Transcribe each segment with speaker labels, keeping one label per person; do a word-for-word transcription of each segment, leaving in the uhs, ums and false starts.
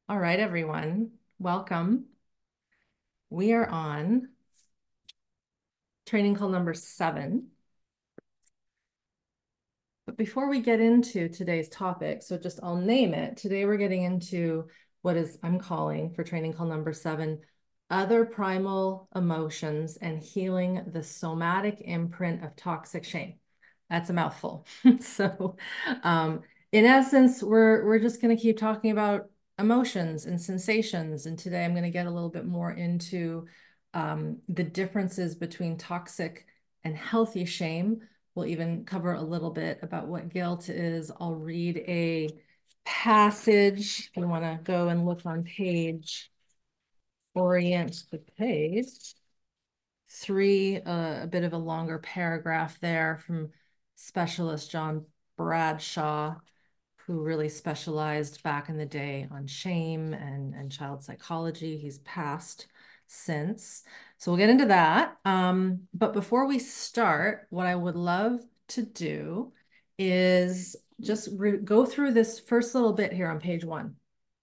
Speaker 1: All right, everyone, welcome. We are on training call number seven. But before we get into today's topic, so just I'll name it. Today we're getting into what is I'm calling for training call number seven, other primal emotions and healing the somatic imprint of toxic shame. That's a mouthful. So um, in essence, we're we're just going to keep talking about emotions and sensations. And today I'm going to get a little bit more into um, the differences between toxic and healthy shame. We'll even cover a little bit about what guilt is. I'll read a passage. If you want to go and look on page, orient the page, three, uh, a bit of a longer paragraph there from specialist John Bradshaw, who really specialized back in the day on shame and, and child psychology. He's passed since. So we'll get into that. Um, but before we start, what I would love to do is just go through this first little bit here on page one.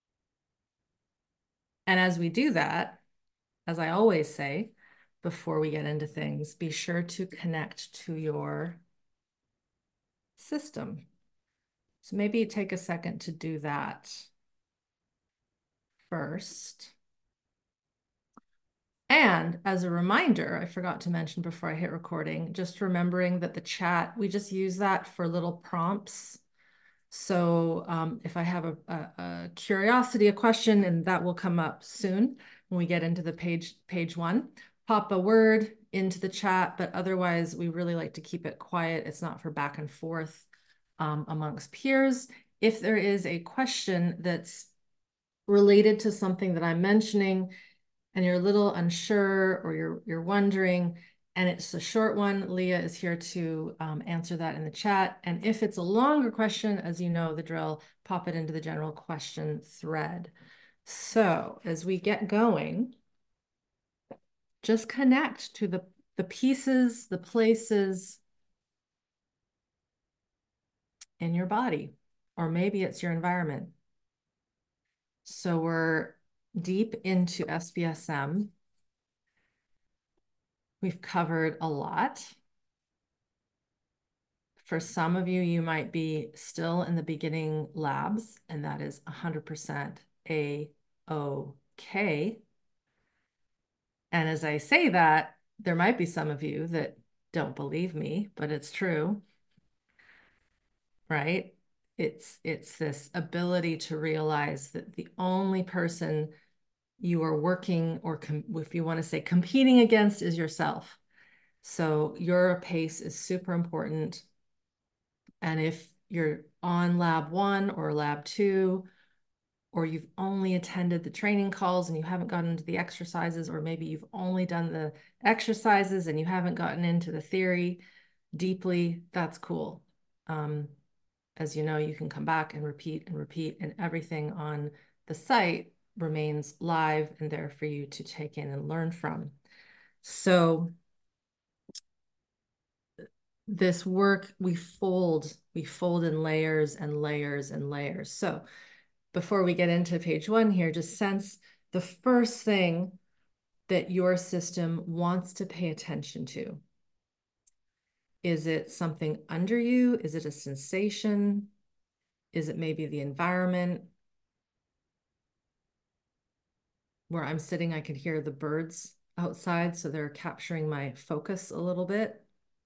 Speaker 1: And as we do that, as I always say, before we get into things, be sure to connect to your system. So maybe take a second to do that first. And as a reminder, I forgot to mention before I hit recording, just remembering that the chat, we just use that for little prompts. So um, if I have a, a, a curiosity, a question, and that will come up soon when we get into the page, page one, pop a word into the chat, but otherwise we really like to keep it quiet. It's not for back and forth um, amongst peers. If there is a question that's related to something that I'm mentioning, and you're a little unsure or you're you're wondering, and it's a short one, Leah is here to um, answer that in the chat. And if it's a longer question, as you know the drill, pop it into the general question thread. So as we get going, just connect to the, the pieces, the places in your body, or maybe it's your environment. So we're deep into S B S M. We've covered a lot. For some of you, you might be still in the beginning labs, and that is one hundred percent A-okay. And as I say that, there might be some of you that don't believe me, but it's true, right? It's it's this ability to realize that the only person you are working, or if you want to say competing against, is yourself. So your pace is super important. And if you're on lab one or lab two, or you've only attended the training calls and you haven't gotten into the exercises, or maybe you've only done the exercises and you haven't gotten into the theory deeply, that's cool. Um, as you know, you can come back and repeat and repeat, and everything on the site remains live and there for you to take in and learn from. So this work, we fold, we fold in layers and layers and layers. So before we get into page one here, just sense the first thing that your system wants to pay attention to. Is it something under you? Is it a sensation? Is it maybe the environment? Where I'm sitting, I can hear the birds outside, so they're capturing my focus a little bit.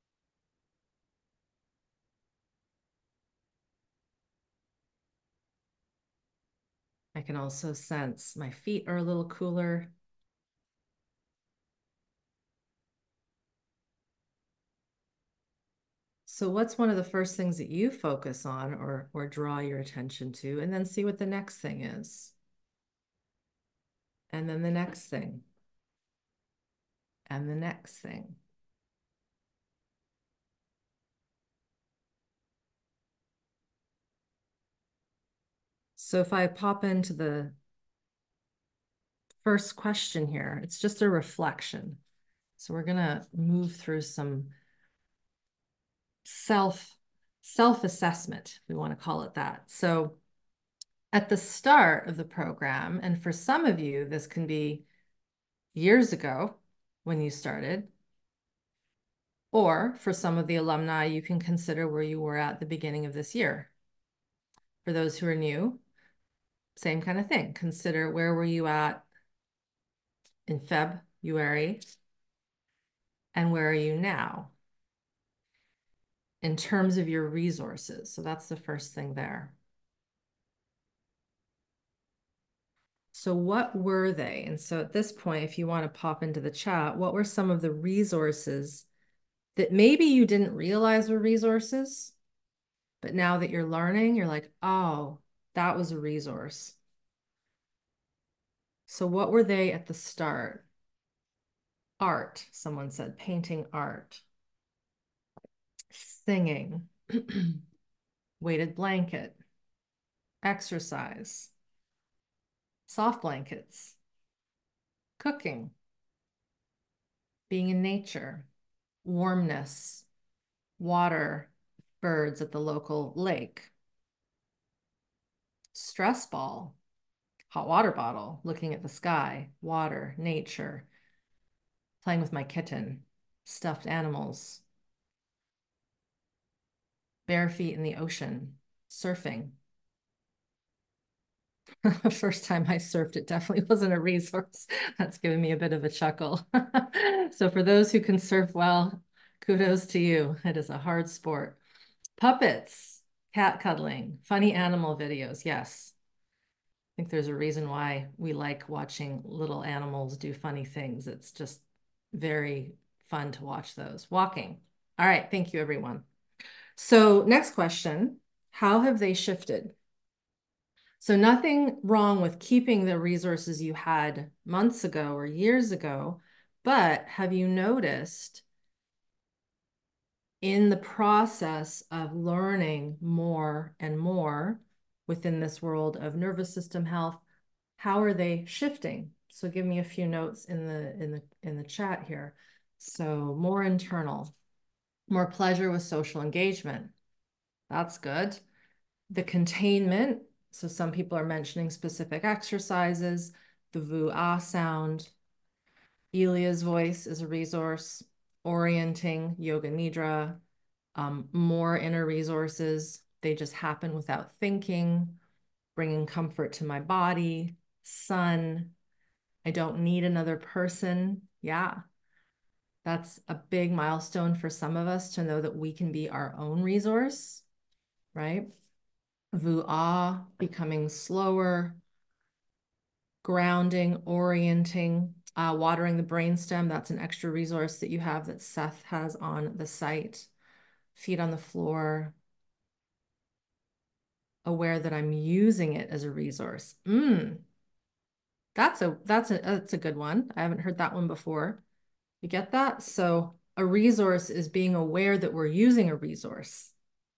Speaker 1: I can also sense my feet are a little cooler. So what's one of the first things that you focus on or, or draw your attention to, and then see what the next thing is? And then the next thing, and the next thing. So if I pop into the first question here, it's just a reflection. So we're going to move through some self self-assessment, if we want to call it that. So at the start of the program, and for some of you, this can be years ago when you started, or for some of the alumni, you can consider where you were at the beginning of this year. For those who are new, same kind of thing. Consider where were you at in February and where are you now in terms of your resources. So that's the first thing there. So what were they? And so at this point, if you want to pop into the chat, what were some of the resources that maybe you didn't realize were resources, but now that you're learning, you're like, oh, that was a resource. So what were they at the start? Art, someone said, painting art, singing, weighted blanket, exercise, soft blankets, cooking, being in nature, warmness, water, birds at the local lake, stress ball, hot water bottle, looking at the sky, water, nature, playing with my kitten, stuffed animals, bare feet in the ocean, surfing. The first time I surfed, it definitely wasn't a resource. That's given me a bit of a chuckle. So for those who can surf well, kudos to you. It is a hard sport. Puppets, cat cuddling, funny animal videos. Yes. I think there's a reason why we like watching little animals do funny things. It's just very fun to watch those. Walking. All right. Thank you, everyone. So next question, how have they shifted? So nothing wrong with keeping the resources you had months ago or years ago, but have you noticed in the process of learning more and more within this world of nervous system health, how are they shifting? So give me a few notes in the in the in the chat here. So more internal, more pleasure with social engagement. That's good. The containment. So some people are mentioning specific exercises, the vu-ah sound. Elia's voice is a resource, orienting, yoga nidra, um, more inner resources. They just happen without thinking, bringing comfort to my body, sun. I don't need another person. Yeah, that's a big milestone for some of us to know that we can be our own resource, right? Vu-ah, becoming slower, grounding, orienting, uh, watering the brainstem. That's an extra resource that you have that Seth has on the site. Feet on the floor, aware that I'm using it as a resource. Mm, that's a that's a that's a good one. I haven't heard that one before. You get that? So a resource is being aware that we're using a resource.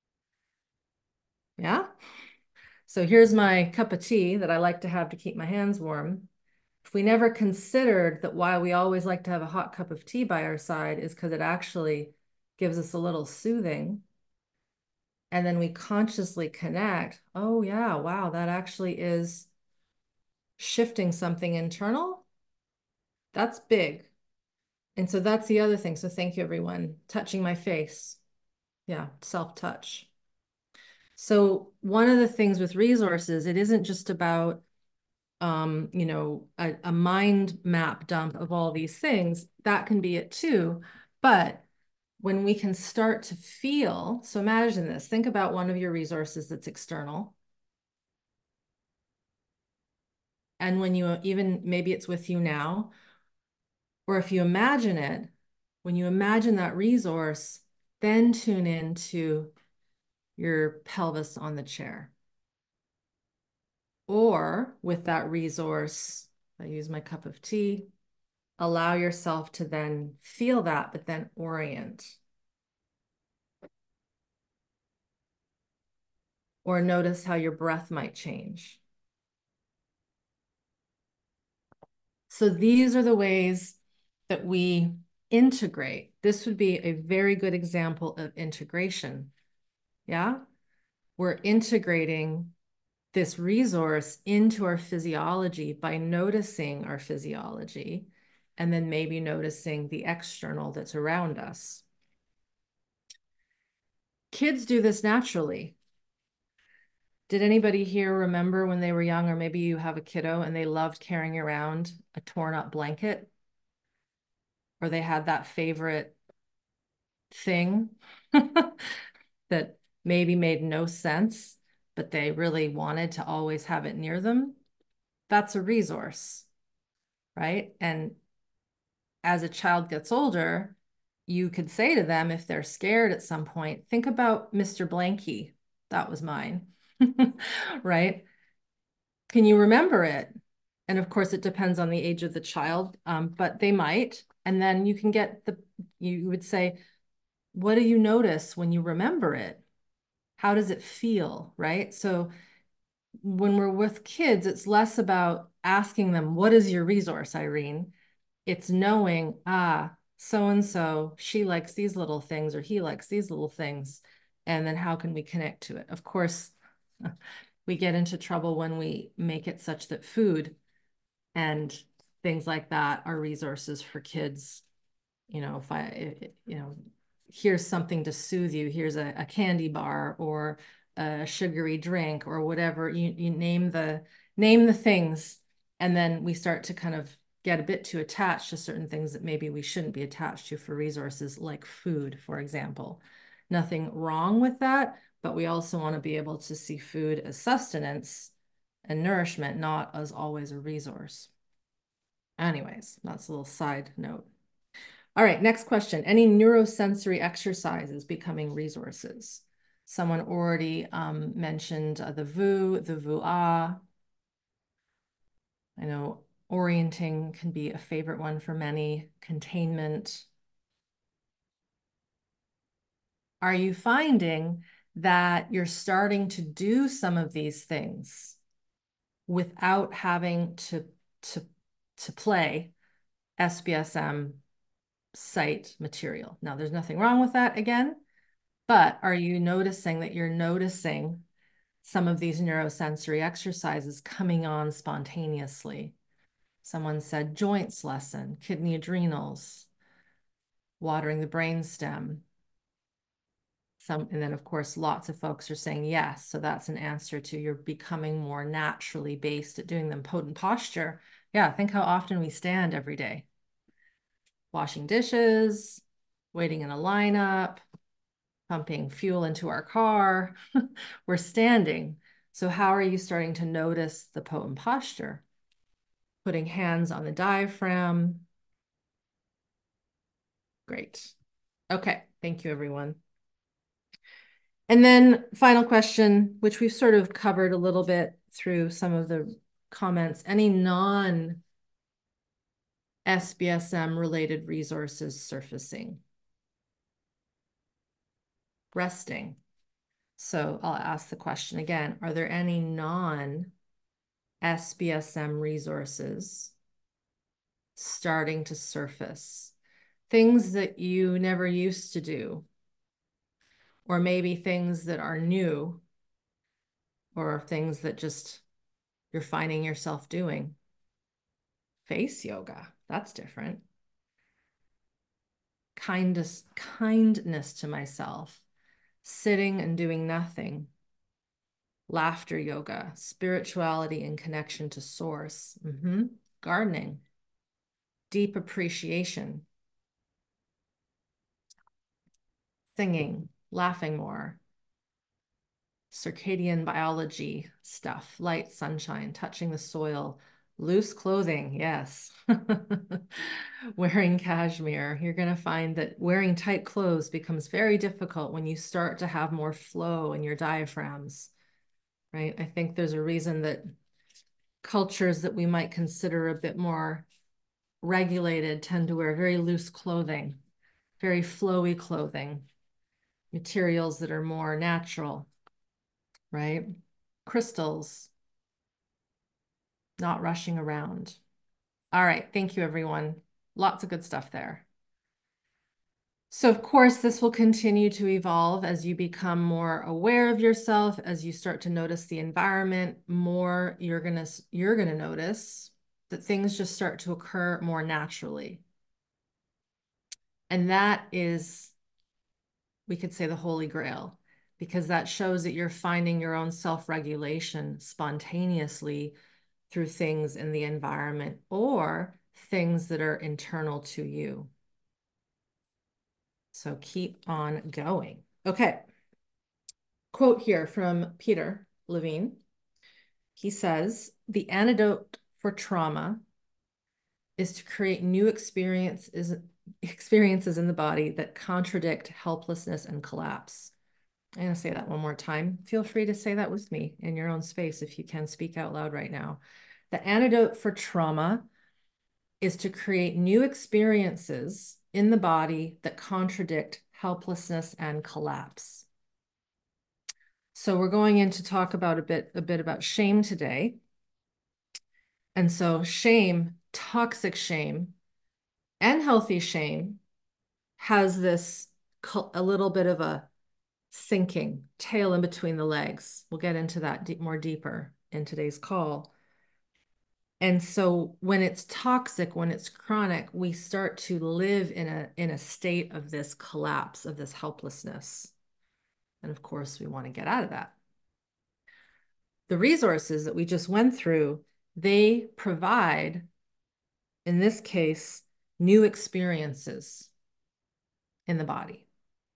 Speaker 1: Yeah. So here's my cup of tea that I like to have to keep my hands warm. If we never considered that why we always like to have a hot cup of tea by our side is because it actually gives us a little soothing. And then we consciously connect, oh yeah, wow, that actually is shifting something internal. That's big. And so that's the other thing. So thank you, everyone. Touching my face. Yeah, self-touch. So one of the things with resources, it isn't just about, um, you know, a, a mind map dump of all these things. That can be it too. But when we can start to feel, so imagine this, think about one of your resources that's external. And when you even, maybe it's with you now, or if you imagine it, when you imagine that resource, then tune into your pelvis on the chair. Or with that resource, I use my cup of tea, allow yourself to then feel that, but then orient. Or notice how your breath might change. So these are the ways that we integrate. This would be a very good example of integration. Yeah, we're integrating this resource into our physiology by noticing our physiology and then maybe noticing the external that's around us. Kids do this naturally. Did anybody here remember when they were young, or maybe you have a kiddo and they loved carrying around a torn up blanket, or they had that favorite thing that maybe made no sense, but they really wanted to always have it near them? That's a resource, right? And as a child gets older, you could say to them, if they're scared at some point, think about Mister Blanky. That was mine, right? Can you remember it? And of course, it depends on the age of the child, um, but they might. And then you can get the, you would say, what do you notice when you remember it? How does it feel, right? So when we're with kids, it's less about asking them, what is your resource, Irene? It's knowing, ah, so-and-so, she likes these little things or he likes these little things. And then how can we connect to it? Of course, we get into trouble when we make it such that food and things like that are resources for kids. You know, if I, you know, here's something to soothe you, here's a, a candy bar or a sugary drink or whatever, you, you name the, name the things. And then we start to kind of get a bit too attached to certain things that maybe we shouldn't be attached to for resources like food, for example. Nothing wrong with that, but we also want to be able to see food as sustenance and nourishment, not as always a resource. Anyways, that's a little side note. All right, next question. Any neurosensory exercises becoming resources? Someone already um, mentioned uh, the V U, the V U A. I know orienting can be a favorite one for many. Containment. Are you finding that you're starting to do some of these things without having to, to, to play S B S M site material? Now, there's nothing wrong with that again, but are you noticing that you're noticing some of these neurosensory exercises coming on spontaneously? Someone said joints lesson, kidney adrenals, watering the brainstem. Some, and then of course, lots of folks are saying yes. So that's an answer to you're becoming more naturally based at doing them. Potent posture. Yeah, think how often we stand every day. Washing dishes, waiting in a lineup, pumping fuel into our car. We're standing. So how are you starting to notice the potent posture? Putting hands on the diaphragm. Great. Okay, thank you, everyone. And then final question, which we've sort of covered a little bit through some of the comments. Any non-S B S M related resources surfacing? Resting. So I'll ask the question again. Are there any non-S B S M resources starting to surface? Things that you never used to do, or maybe things that are new, or things that just you're finding yourself doing. Face yoga, that's different. Kindness, kindness to myself, sitting and doing nothing. Laughter yoga, spirituality and connection to source. Mm-hmm. Gardening, deep appreciation. Singing, laughing more. Circadian biology stuff, light, sunshine, touching the soil, loose clothing, yes. Wearing cashmere. You're going to find that wearing tight clothes becomes very difficult when you start to have more flow in your diaphragms, right? I think there's a reason that cultures that we might consider a bit more regulated tend to wear very loose clothing, very flowy clothing, materials that are more natural, right? Crystals, not rushing around. All right. Thank you, everyone. Lots of good stuff there. So of course, this will continue to evolve as you become more aware of yourself, as you start to notice the environment more, you're gonna you're gonna notice that things just start to occur more naturally. And that is, we could say, the Holy Grail, because that shows that you're finding your own self-regulation spontaneously through things in the environment or things that are internal to you. So keep on going. Okay. Quote here from Peter Levine. He says, the antidote for trauma is to create new experiences, experiences in the body that contradict helplessness and collapse. I'm going to say that one more time. Feel free to say that with me in your own space if you can speak out loud right now. The antidote for trauma is to create new experiences in the body that contradict helplessness and collapse. So we're going in to talk about a bit, a bit about shame today. And so shame, toxic shame, and healthy shame has this a little bit of a sinking tail in between the legs. We'll get into that deep, more deeper in today's call. And so when it's toxic, when it's chronic, we start to live in a, in a state of this collapse, of this helplessness. And of course, we want to get out of that. The resources that we just went through, they provide, in this case, new experiences in the body.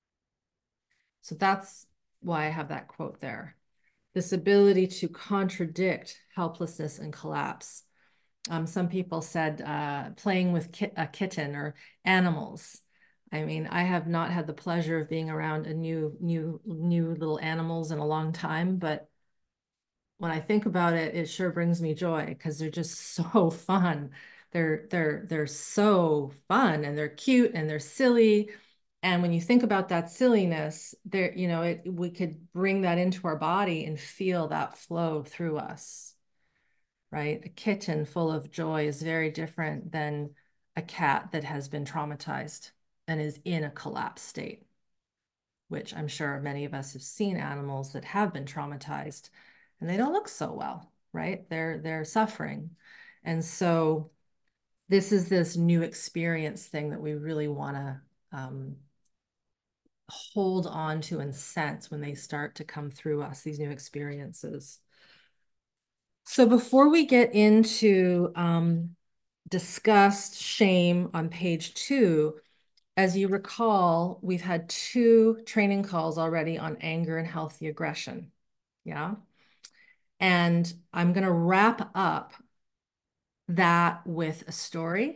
Speaker 1: So that's why I have that quote there. This ability to contradict helplessness and collapse. Um, some people said uh, playing with ki a kitten or animals. I mean, I have not had the pleasure of being around a new, new, new little animals in a long time, but when I think about it, it sure brings me joy because they're just so fun. They're they're they're so fun and they're cute and they're silly. And when you think about that silliness, there, you know, it, we could bring that into our body and feel that flow through us, right? A kitten full of joy is very different than a cat that has been traumatized and is in a collapsed state, which I'm sure many of us have seen animals that have been traumatized and they don't look so well, right? They're they're suffering. And so this is this new experience thing that we really want to um, hold on to and sense when they start to come through us, these new experiences. So before we get into um, disgust, shame on page two, as you recall, we've had two training calls already on anger and healthy aggression. Yeah. And I'm going to wrap up that with a story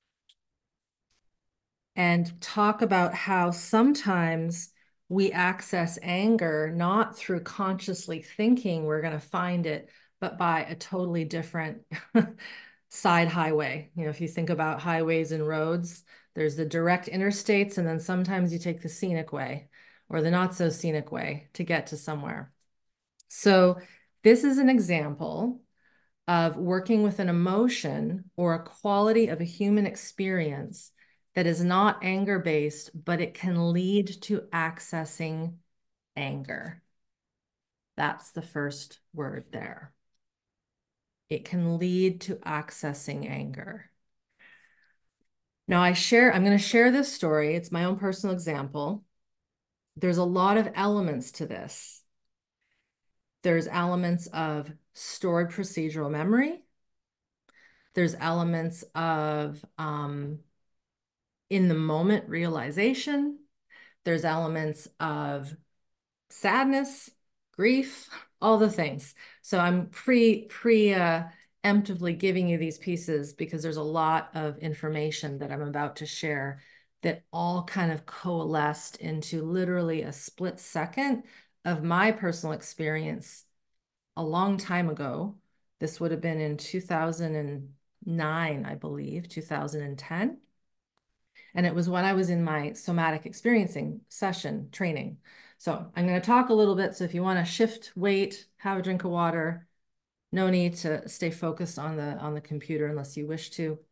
Speaker 1: and talk about how sometimes we access anger not through consciously thinking we're going to find it, but by a totally different side highway. You know, if you think about highways and roads, there's the direct interstates, and then sometimes you take the scenic way or the not so scenic way to get to somewhere. So this is an example of working with an emotion or a quality of a human experience that is not anger-based, but it can lead to accessing anger. That's the first word there. It can lead to accessing anger. Now I share, I'm going to share this story. It's my own personal example. There's a lot of elements to this. There's elements of stored procedural memory. There's elements of um, in the moment realization. There's elements of sadness, grief, all the things. So I'm pre pre uh, emptively giving you these pieces because there's a lot of information that I'm about to share that all kind of coalesced into literally a split second of my personal experience a long time ago. This would have been in two thousand nine, I believe, two thousand ten. And it was when I was in my somatic experiencing session training. So I'm going to talk a little bit. So if you want to shift weight, have a drink of water, no need to stay focused on the on the computer unless you wish to.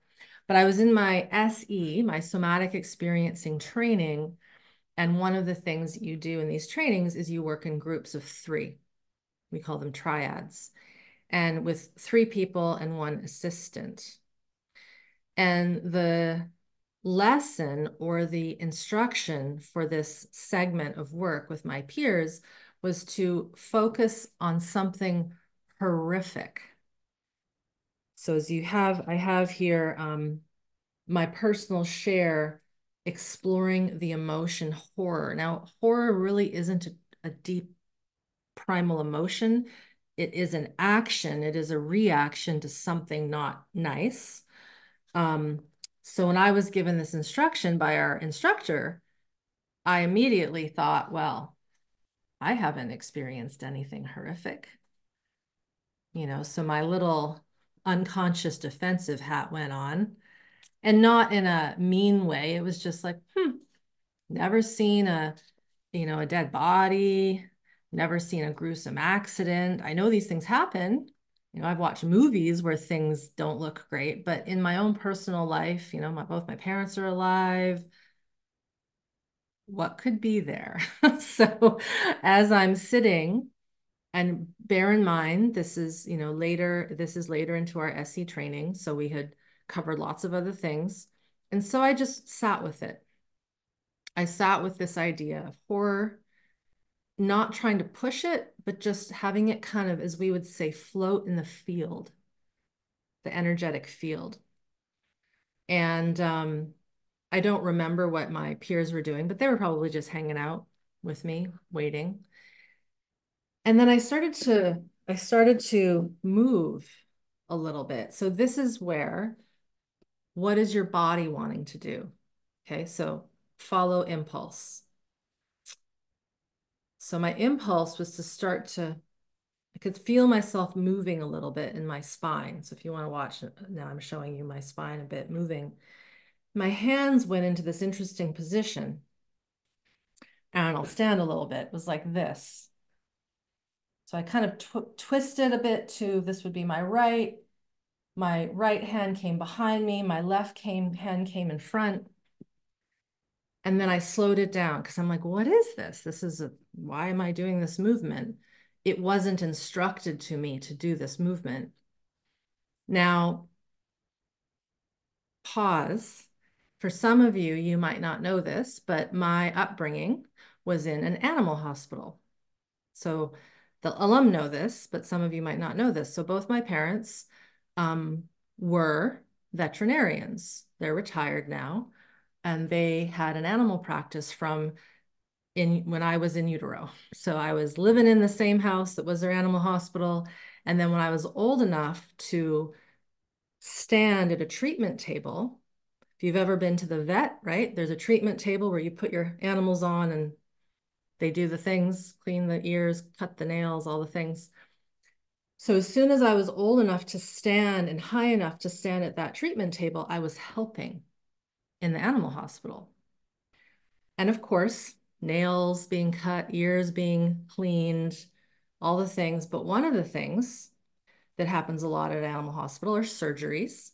Speaker 1: But I was in my S E, my somatic experiencing training. And one of the things that you do in these trainings is you work in groups of three. We call them triads, and with three people and one assistant. And the lesson or the instruction for this segment of work with my peers was to focus on something horrific. So as you have, I have here um, my personal share exploring the emotion horror. Now, horror really isn't a, a deep primal emotion. It is an action. It is a reaction to something not nice. Um, so when I was given this instruction by our instructor, I immediately thought, well, I haven't experienced anything horrific. You know, so my little unconscious defensive hat went on, and not in a mean way. It was just like, hmm, never seen a, you know, a dead body, never seen a gruesome accident. I know these things happen. You know, I've watched movies where things don't look great, but in my own personal life, you know, my, both my parents are alive. What could be there? So as I'm sitting, and bear in mind, this is, you know, later, this is later into our S E training. So we had covered lots of other things. And so I just sat with it. I sat with this idea of horror, not trying to push it, but just having it kind of, as we would say, float in the field, the energetic field. And um, I don't remember what my peers were doing, but they were probably just hanging out with me, waiting. And then I started to, I started to move a little bit. So this is where, what is your body wanting to do? Okay, so follow impulse. So my impulse was to start to, I could feel myself moving a little bit in my spine. So if you want to watch, now I'm showing you my spine a bit moving. My hands went into this interesting position. And I'll stand a little bit. It was like this. So I kind of tw twisted a bit to, this would be my right. My right hand came behind me. My left came, hand came in front. And then I slowed it down because I'm like, what is this? This is a, why am I doing this movement? It wasn't instructed to me to do this movement. Now, pause. For some of you, you might not know this, but my upbringing was in an animal hospital. So the alum know this, but some of you might not know this. So both my parents um, were veterinarians. They're retired now, and they had an animal practice from in when I was in utero. So I was living in the same house that was their animal hospital. And then when I was old enough to stand at a treatment table, if you've ever been to the vet, right? There's a treatment table where you put your animals on and they do the things, clean the ears, cut the nails, all the things. So as soon as I was old enough to stand and high enough to stand at that treatment table, I was helping in the animal hospital. And of course, nails being cut, ears being cleaned, all the things. But one of the things that happens a lot at an animal hospital are surgeries.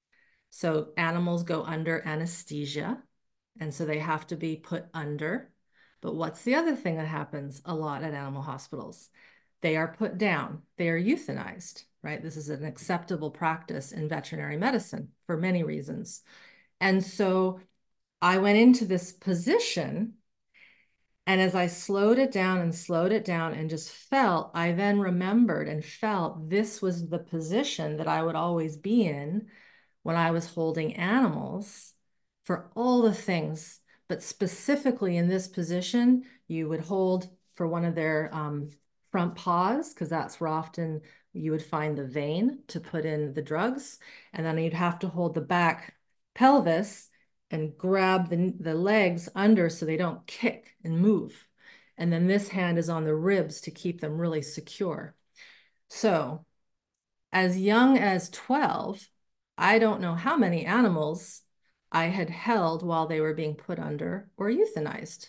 Speaker 1: So animals go under anesthesia, and so they have to be put under. But what's the other thing that happens a lot at animal hospitals? They are put down. They are euthanized, right? This is an acceptable practice in veterinary medicine for many reasons. And so I went into this position, and as I slowed it down and slowed it down and just felt, I then remembered and felt this was the position that I would always be in when I was holding animals for all the things, but specifically in this position, you would hold for one of their um, front paws, because that's where often you would find the vein to put in the drugs. And then you'd have to hold the back pelvis and grab the, the legs under so they don't kick and move. And then this hand is on the ribs to keep them really secure. So as young as twelve, I don't know how many animals I had held while they were being put under or euthanized.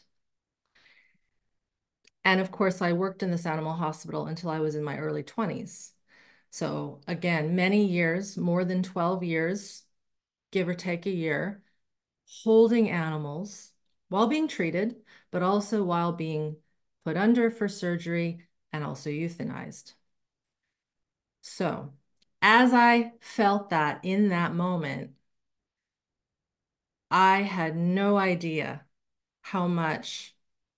Speaker 1: And of course, I worked in this animal hospital until I was in my early twenties. So again, many years, more than twelve years, give or take a year, holding animals while being treated, but also while being put under for surgery and also euthanized. So as I felt that in that moment, I had no idea how much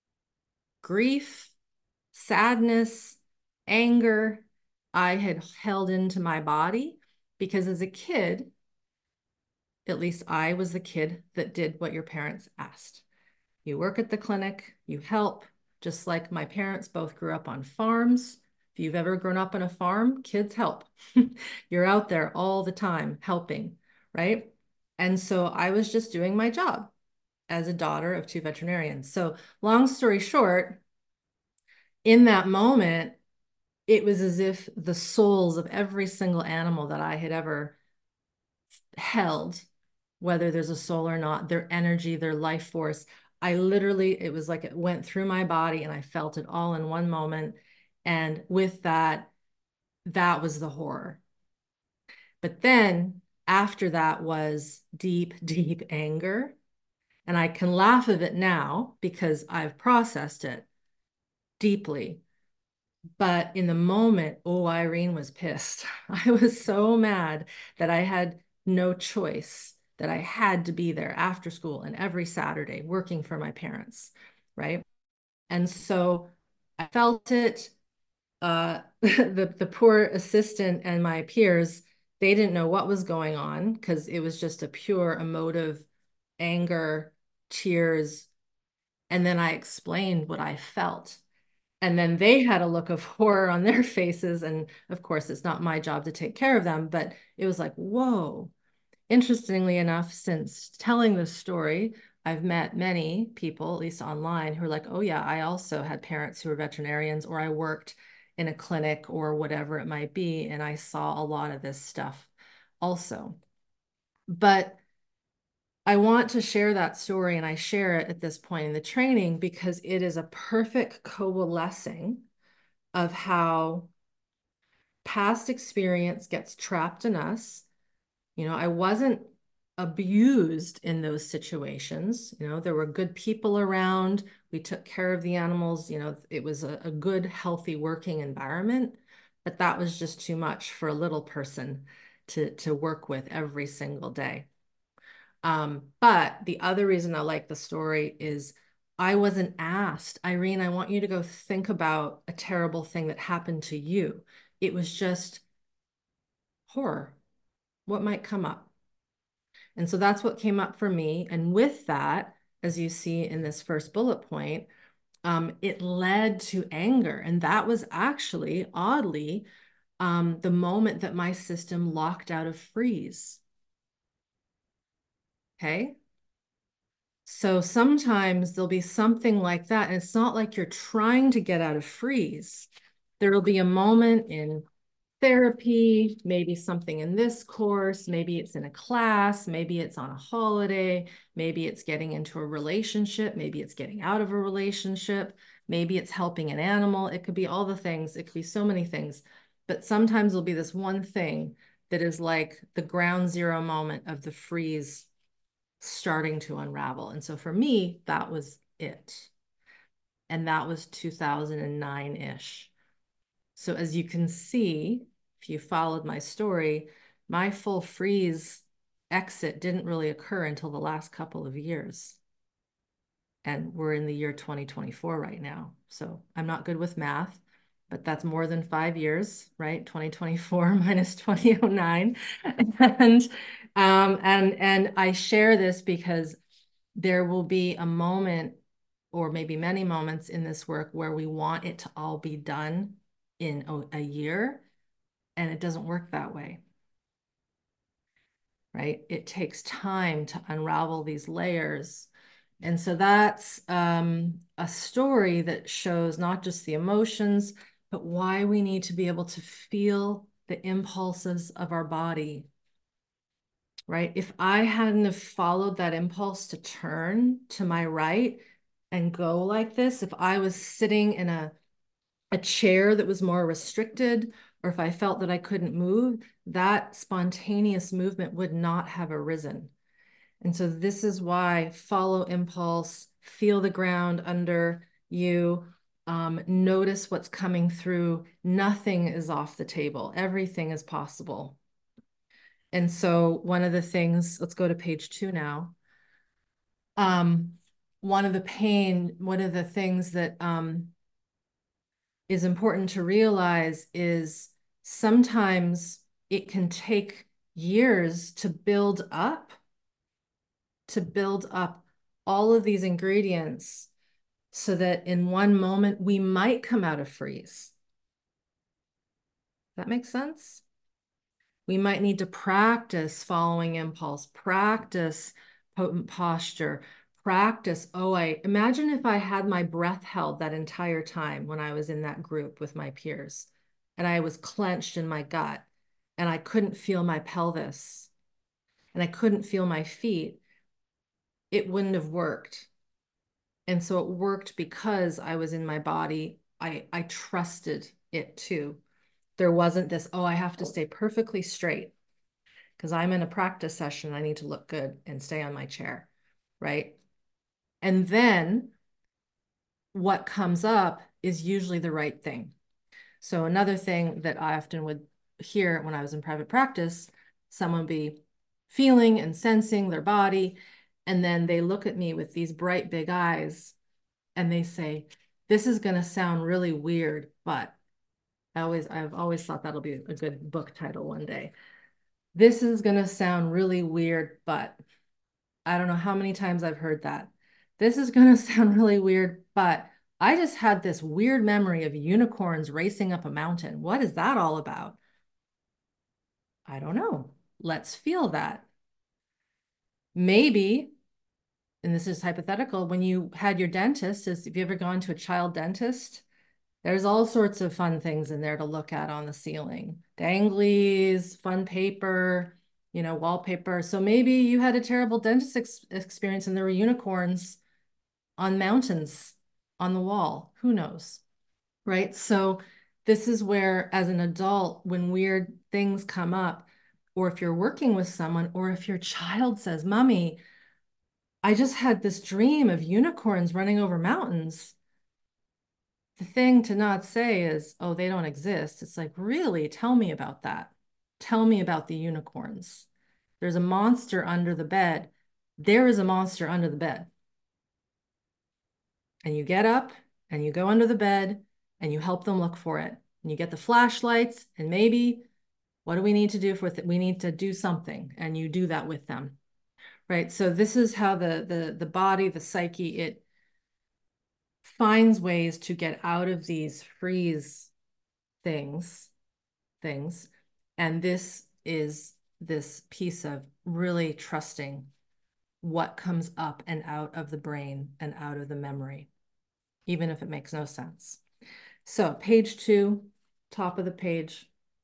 Speaker 1: grief, sadness, anger I had held into my body, because as a kid, at least I was the kid that did what your parents asked. You work at the clinic, you help, just like my parents both grew up on farms. If you've ever grown up on a farm, kids help. You're out there all the time helping, right? And so I was just doing my job as a daughter of two veterinarians. So long story short, in that moment, it was as if the souls of every single animal that I had ever held, whether there's a soul or not, their energy, their life force, I literally, it was like it went through my body and I felt it all in one moment. And with that, that was the horror. But then after that was deep, deep anger. And I can laugh at it now because I've processed it deeply. But in the moment, oh, Irene was pissed. I was so mad that I had no choice, that I had to be there after school and every Saturday working for my parents, right? And so I felt it. Uh, the, the poor assistant and my peers, they didn't know what was going on because it was just a pure emotive anger, tears. And then I explained what I felt. And then they had a look of horror on their faces. And of course, it's not my job to take care of them, but it was like, whoa. Interestingly enough, since telling this story, I've met many people, at least online, who are like, oh, yeah, I also had parents who were veterinarians, or I worked in a clinic or whatever it might be. And I saw a lot of this stuff also. But I want to share that story, and I share it at this point in the training because it is a perfect coalescing of how past experience gets trapped in us. You know, I wasn't abused in those situations. You know, there were good people around. We took care of the animals. You know, it was a, a good, healthy working environment, but that was just too much for a little person to, to work with every single day. Um, but the other reason I like the story is I wasn't asked, Irene, I want you to go think about a terrible thing that happened to you. It was just horror. What might come up? And so that's what came up for me. And with that, as you see in this first bullet point, um, it led to anger. And that was actually, oddly, um, the moment that my system locked out of freeze. Okay. So sometimes there'll be something like that. And it's not like you're trying to get out of freeze. There'll be a moment in therapy, maybe something in this course, maybe it's in a class, maybe it's on a holiday, maybe it's getting into a relationship, maybe it's getting out of a relationship, maybe it's helping an animal. It could be all the things. It could be so many things. But sometimes there'll be this one thing that is like the ground zero moment of the freeze starting to unravel. And so for me, that was it. And that was two thousand nine-ish. So as you can see, if you followed my story, my full freeze exit didn't really occur until the last couple of years. And we're in the year twenty twenty-four right now. So I'm not good with math, but that's more than five years, right? twenty twenty-four minus twenty oh nine. And, um, and, and I share this because there will be a moment, or maybe many moments in this work, where we want it to all be done in a, a year, and it doesn't work that way, right? It takes time to unravel these layers. And so that's um, a story that shows not just the emotions, but why we need to be able to feel the impulses of our body, right? If I hadn't have followed that impulse to turn to my right and go like this, if I was sitting in a, a chair that was more restricted, or if I felt that I couldn't move, that spontaneous movement would not have arisen. And so this is why follow impulse, feel the ground under you, um, notice what's coming through. Nothing is off the table. Everything is possible. And so one of the things, let's go to page two now. Um, one of the pain, one of the things that um, is important to realize is sometimes it can take years to build up, to build up all of these ingredients so that in one moment we might come out of freeze. That makes sense? We might need to practice following impulse, practice potent posture, practice. Oh, I imagine if I had my breath held that entire time when I was in that group with my peers and I was clenched in my gut and I couldn't feel my pelvis and I couldn't feel my feet, it wouldn't have worked. And so it worked because I was in my body. I, I trusted it too. There wasn't this, oh, I have to stay perfectly straight because I'm in a practice session. I need to look good and stay on my chair, right? And then what comes up is usually the right thing. So another thing that I often would hear when I was in private practice, someone be feeling and sensing their body, and then they look at me with these bright big eyes and they say, this is going to sound really weird, but I always, I've always thought that'll be a good book title one day. This is going to sound really weird, but I don't know how many times I've heard that. This is going to sound really weird, but I just had this weird memory of unicorns racing up a mountain. What is that all about? I don't know. Let's feel that. Maybe, and this is hypothetical, when you had your dentist, is if you ever gone to a child dentist, there's all sorts of fun things in there to look at on the ceiling. Danglies, fun paper, you know, wallpaper. So maybe you had a terrible dentist ex experience and there were unicorns on mountains on the wall. Who knows? Right? So this is where, as an adult, when weird things come up, or if you're working with someone, or if your child says, Mommy, I just had this dream of unicorns running over mountains. The thing to not say is, oh, they don't exist. It's like, really? Tell me about that. Tell me about the unicorns. There's a monster under the bed. There is a monster under the bed. And you get up and you go under the bed and you help them look for it. And you get the flashlights and maybe, what do we need to do with it? We need to do something, and you do that with them. Right? So this is how the the the body, the psyche, it finds ways to get out of these freeze things, things. And this is this piece of really trusting what comes up and out of the brain and out of the memory, even if it makes no sense. So page two, top of the page.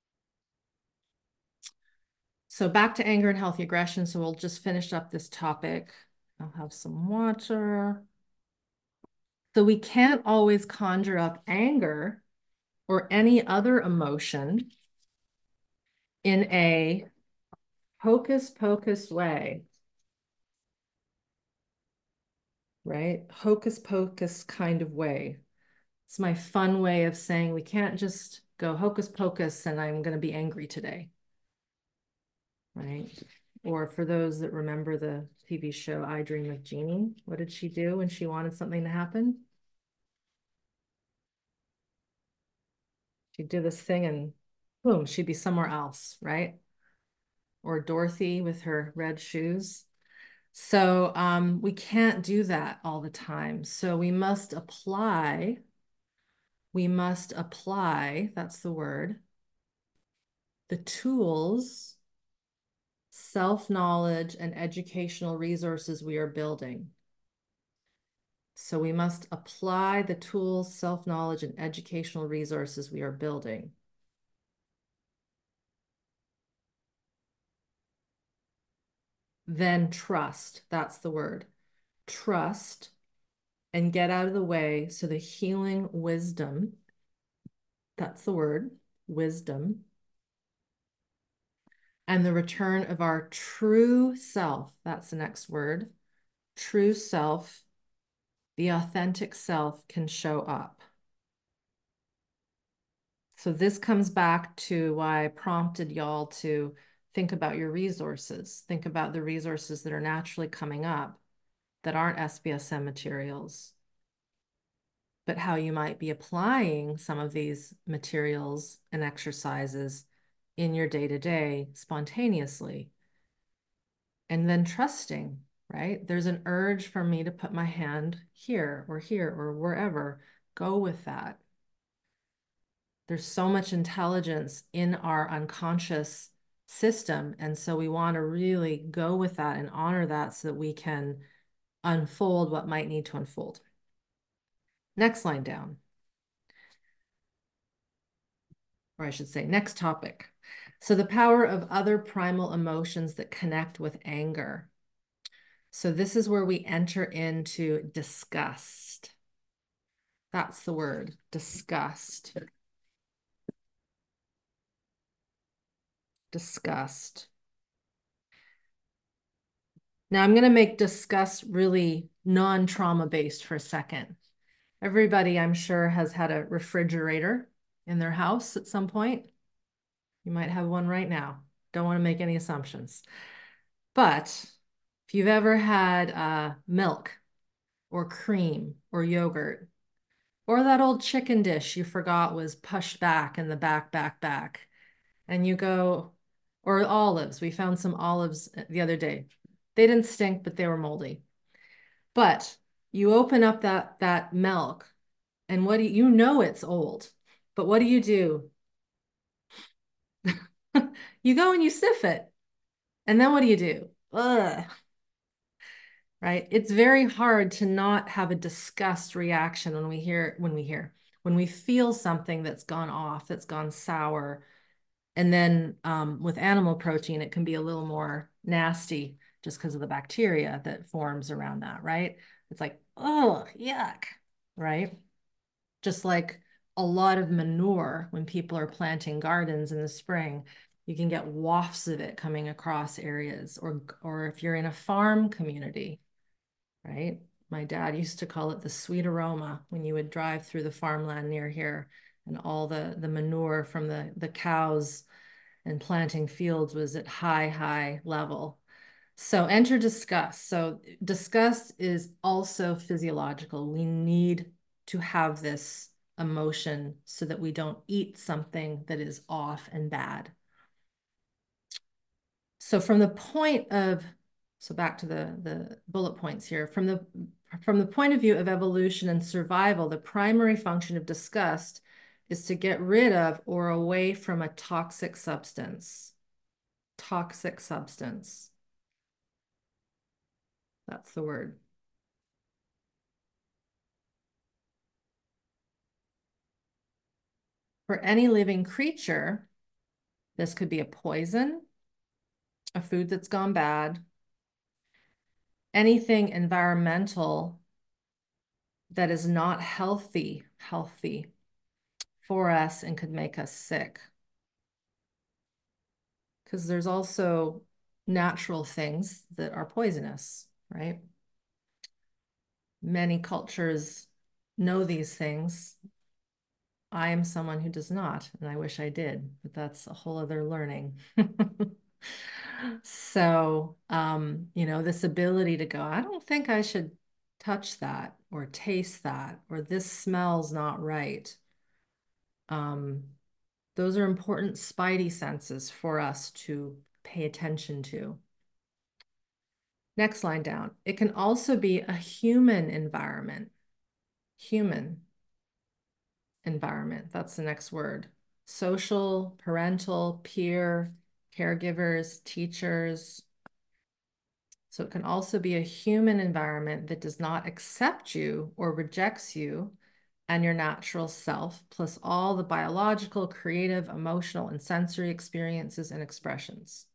Speaker 1: So back to anger and healthy aggression. So we'll just finish up this topic. I'll have some water. So we can't always conjure up anger or any other emotion in a hocus pocus way, right? Hocus pocus kind of way. It's my fun way of saying we can't just go hocus pocus and I'm going to be angry today, right? Or for those that remember the T V show I Dream of Jeannie, what did she do when she wanted something to happen? She'd do this thing and boom, she'd be somewhere else, right? Or Dorothy with her red shoes. So um, we can't do that all the time. So we must apply, we must apply, that's the word, the tools, self-knowledge, and educational resources we are building. So we must apply the tools, self-knowledge, and educational resources we are building. Then trust, that's the word. Trust and get out of the way so the healing wisdom, that's the word, wisdom, and the return of our true self. That's the next word. True self, the authentic self can show up. So this comes back to why I prompted y'all to think about your resources. Think about the resources that are naturally coming up that aren't S B S M materials, but how you might be applying some of these materials and exercises in your day-to-day spontaneously. And then trusting, right? There's an urge for me to put my hand here or here or wherever. Go with that. There's so much intelligence in our unconscious system. And so we want to really go with that and honor that so that we can unfold what might need to unfold. Next line down. Or I should say, next topic. So the power of other primal emotions that connect with anger. So this is where we enter into disgust. That's the word, disgust. Disgust. Now I'm going to make disgust really non-trauma based for a second. Everybody, I'm sure, has had a refrigerator in their house at some point. You might have one right now. Don't want to make any assumptions. But if you've ever had uh, milk or cream or yogurt, or that old chicken dish you forgot was pushed back in the back, back, back, and you go, or olives. We found some olives the other day. They didn't stink, but they were moldy. But you open up that, that milk, and what do you, you know it's old, but what do you do? You go and you sift it. And then what do you do? Ugh. Right? It's very hard to not have a disgust reaction when we hear, when we hear, when we feel something that's gone off, that's gone sour. And then um, with animal protein, it can be a little more nasty just because of the bacteria that forms around that, right? It's like, oh, yuck, right? Just like a lot of manure when people are planting gardens in the spring, you can get wafts of it coming across areas, or, or if you're in a farm community, right? My dad used to call it the sweet aroma when you would drive through the farmland near here, and all the, the manure from the, the cows and planting fields was at high, high level. So enter disgust. So disgust is also physiological. We need to have this emotion so that we don't eat something that is off and bad. So from the point of, so back to the, the bullet points here, from the, from the point of view of evolution and survival, the primary function of disgust is to get rid of or away from a toxic substance. Toxic substance. That's the word. For any living creature, this could be a poison, a food that's gone bad, anything environmental that is not healthy, healthy for us and could make us sick. Because there's also natural things that are poisonous, right? Many cultures know these things. I am someone who does not, and I wish I did, but that's a whole other learning. So, um, you know, this ability to go, I don't think I should touch that or taste that, or this smells not right. Um, those are important spidey senses for us to pay attention to. Next line down. It can also be a human environment. Human environment. That's the next word. Social, parental, peer, caregivers, teachers. So it can also be a human environment that does not accept you or rejects you and your natural self, plus all the biological, creative, emotional, and sensory experiences and expressions.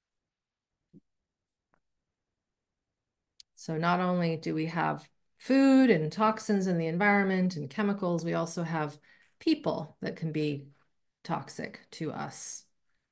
Speaker 1: So not only do we have food and toxins in the environment and chemicals, we also have people that can be toxic to us.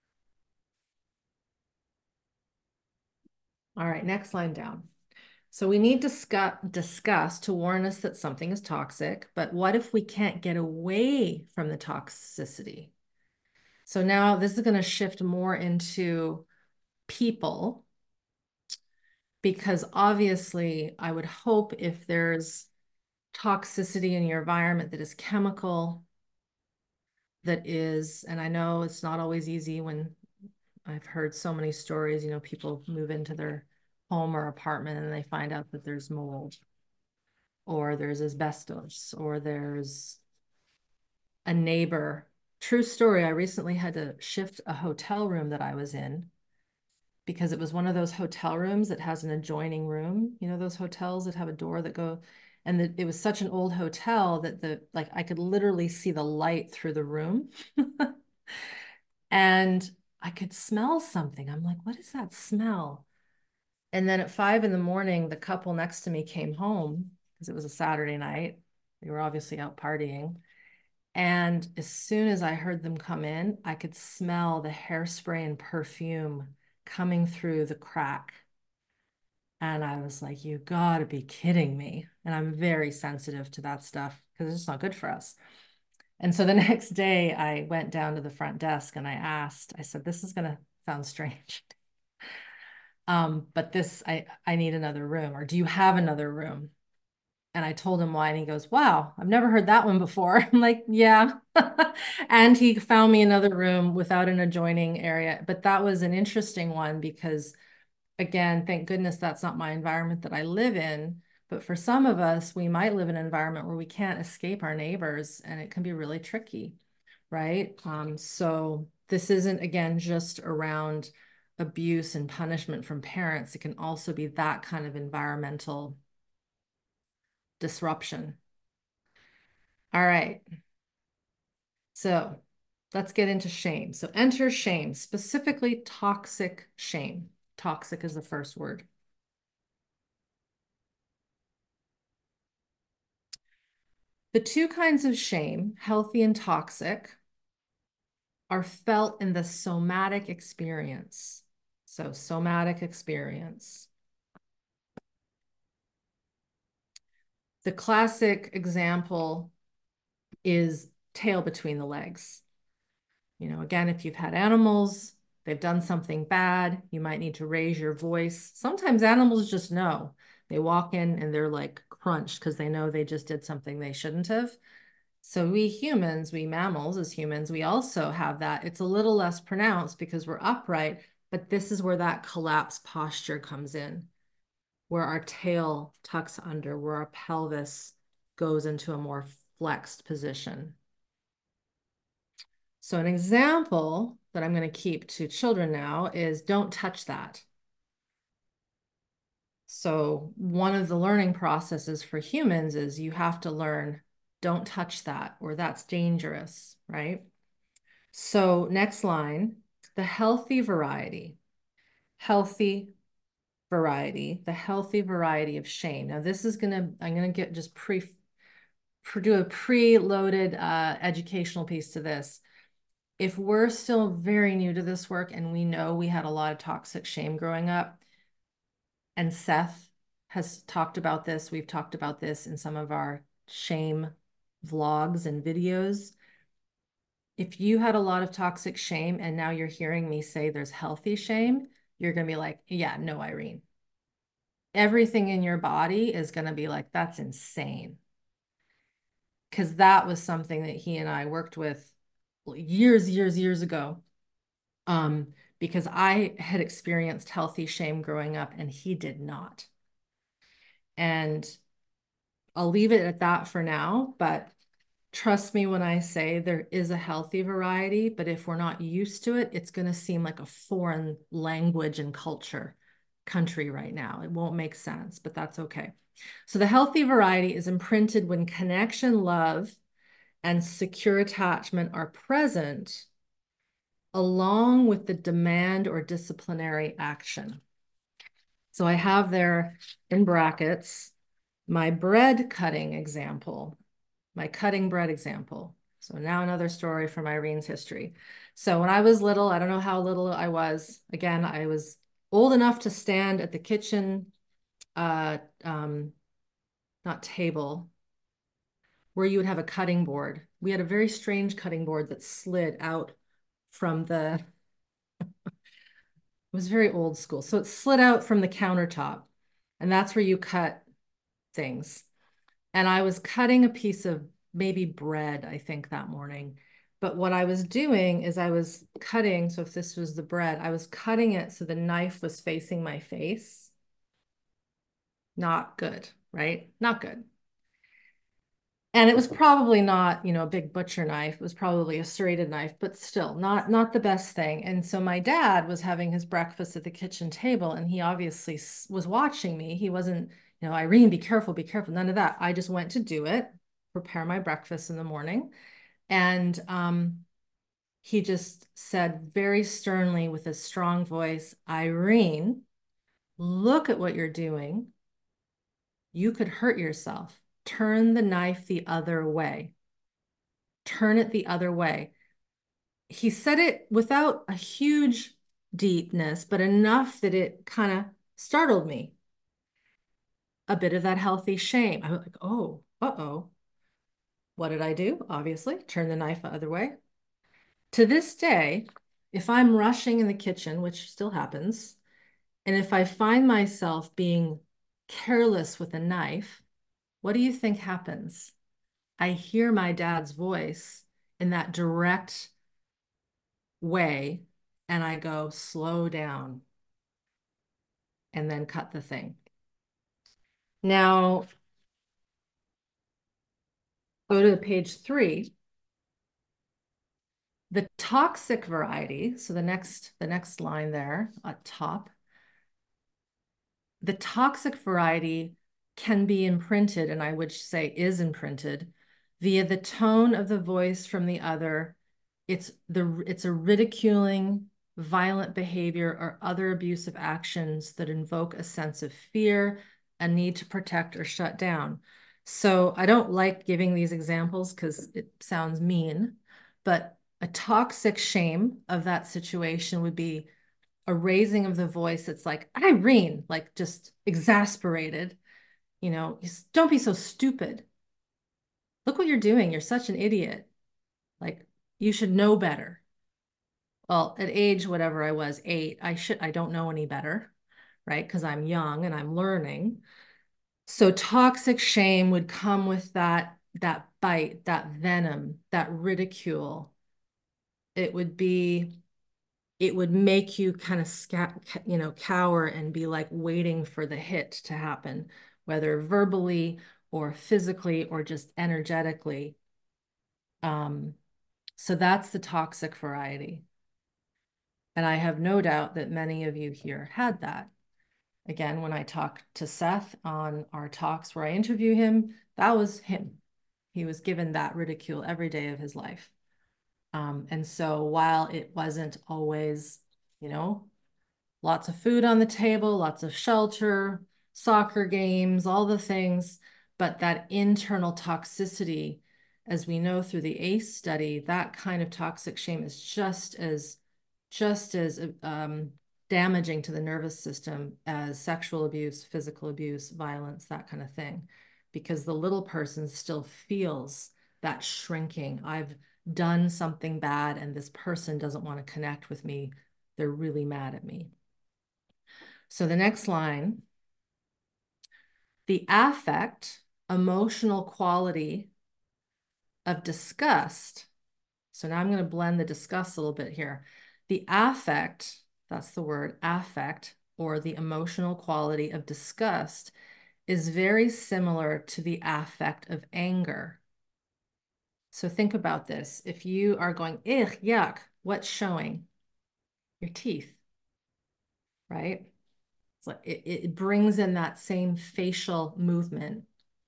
Speaker 1: All right, next line down. So we need to discuss, discuss to warn us that something is toxic, but what if we can't get away from the toxicity? So now this is going to shift more into people, because obviously I would hope if there's toxicity in your environment that is chemical, that is, and I know it's not always easy when I've heard so many stories, you know, people move into their home or apartment and they find out that there's mold or there's asbestos or there's a neighbor. True story, I recently had to shift a hotel room that I was in because it was one of those hotel rooms that has an adjoining room. You know, those hotels that have a door that go, and the, it was such an old hotel that the, like I could literally see the light through the room. And I could smell something. I'm like, what is that smell? And then at five in the morning, the couple next to me came home because it was a Saturday night. They were obviously out partying. And as soon as I heard them come in, I could smell the hairspray and perfume coming through the crack. And I was like, you gotta be kidding me. And I'm very sensitive to that stuff because it's just not good for us. And so the next day I went down to the front desk and I asked, I said, this is gonna sound strange. Um, but this, I, I need another room, or do you have another room? And I told him why, and he goes, wow, I've never heard that one before. I'm like, yeah. And he found me another room without an adjoining area. But that was an interesting one because, again, thank goodness that's not my environment that I live in. But for some of us, we might live in an environment where we can't escape our neighbors, and it can be really tricky, right? Um, so this isn't, again, just around abuse and punishment from parents. It can also be that kind of environmental disruption. All right. So let's get into shame. So enter shame, specifically toxic shame. Toxic is the first word. The two kinds of shame, healthy and toxic, are felt in the somatic experience. So somatic experience. The classic example is tail between the legs. You know, again, if you've had animals, they've done something bad, you might need to raise your voice. Sometimes animals just know. They walk in and they're like crunched because they know they just did something they shouldn't have. So we humans, we mammals as humans, we also have that. It's a little less pronounced because we're upright, but this is where that collapse posture comes in, where our tail tucks under, where our pelvis goes into a more flexed position. So an example that I'm going to keep to children now is don't touch that. So one of the learning processes for humans is you have to learn, don't touch that, or that's dangerous, right? So next line, the healthy variety, healthy variety, the healthy variety of shame. Now this is going to, I'm going to get just pre, do a pre-loaded uh, educational piece to this. If we're still very new to this work and we know we had a lot of toxic shame growing up, and Seth has talked about this, we've talked about this in some of our shame vlogs and videos. If you had a lot of toxic shame and now you're hearing me say there's healthy shame, you're going to be like, yeah, no, Irene. Everything in your body is going to be like, that's insane. Because that was something that he and I worked with years, years, years ago. Um, because I had experienced healthy shame growing up and he did not. And I'll leave it at that for now, but trust me when I say there is a healthy variety, but if we're not used to it, it's going to seem like a foreign language and culture country right now. It won't make sense, but that's okay. So the healthy variety is imprinted when connection, love, and secure attachment are present, along with the demand or disciplinary action. So I have there in brackets my bread cutting example, my cutting bread example. So now another story from Irene's history. So when I was little, I don't know how little I was. Again, I was old enough to stand at the kitchen, uh, um, not table, where you would have a cutting board. We had a very strange cutting board that slid out from the, it was very old school. So it slid out from the countertop, and that's where you cut things. And I was cutting a piece of maybe bread, I think, that morning. But what I was doing is I was cutting, so if this was the bread, I was cutting it so the knife was facing my face. Not good, right? Not good. And it was probably not, you know, a big butcher knife. It was probably a serrated knife, but still not not the best thing. And so my dad was having his breakfast at the kitchen table, and he obviously was watching me. He wasn't, you know, Irene, be careful, be careful. None of that. I just went to do it, prepare my breakfast in the morning. And um, he just said very sternly with a strong voice, Irene, look at what you're doing. You could hurt yourself. Turn the knife the other way. Turn it the other way. He said it without a huge deepness, but enough that it kind of startled me. A bit of that healthy shame. I was like, oh, uh-oh. What did I do? Obviously, turn the knife the other way. To this day, if I'm rushing in the kitchen, which still happens, and if I find myself being careless with a knife, what do you think happens? I hear my dad's voice in that direct way, and I go, slow down, and then cut the thing. Now, go to page three. The toxic variety, so the next, the next line there at top, the toxic variety can be imprinted, and I would say is imprinted, via the tone of the voice from the other. It's the it's a ridiculing, violent behavior or other abusive actions that invoke a sense of fear, a need to protect or shut down. So I don't like giving these examples because it sounds mean, but a toxic shame of that situation would be a raising of the voice that's like, Irene, like just exasperated, you know, don't be so stupid. Look what you're doing. You're such an idiot. Like, you should know better. Well, at age whatever I was, eight, I should, I don't know any better, right? Because I'm young and I'm learning. So toxic shame would come with that, that bite, that venom, that ridicule. It would be it would make you kind of scat, you know, cower and be like waiting for the hit to happen, whether verbally or physically or just energetically. Um, so that's the toxic variety. And I have no doubt that many of you here had that. Again, when I talk to Seth on our talks where I interview him, that was him. He was given that ridicule every day of his life. Um, and so while it wasn't always, you know, lots of food on the table, lots of shelter, soccer games, all the things. But that internal toxicity, as we know through the A C E study, that kind of toxic shame is just as, just as um, damaging to the nervous system as sexual abuse, physical abuse, violence, that kind of thing. Because the little person still feels that shrinking. I've done something bad and this person doesn't want to connect with me. They're really mad at me. So the next line, the affect, emotional quality of disgust. So now I'm going to blend the disgust a little bit here. The affect, that's the word, affect, or the emotional quality of disgust is very similar to the affect of anger. So think about this. If you are going, ugh, yuck, what's showing? Your teeth, right? It's like it, it brings in that same facial movement.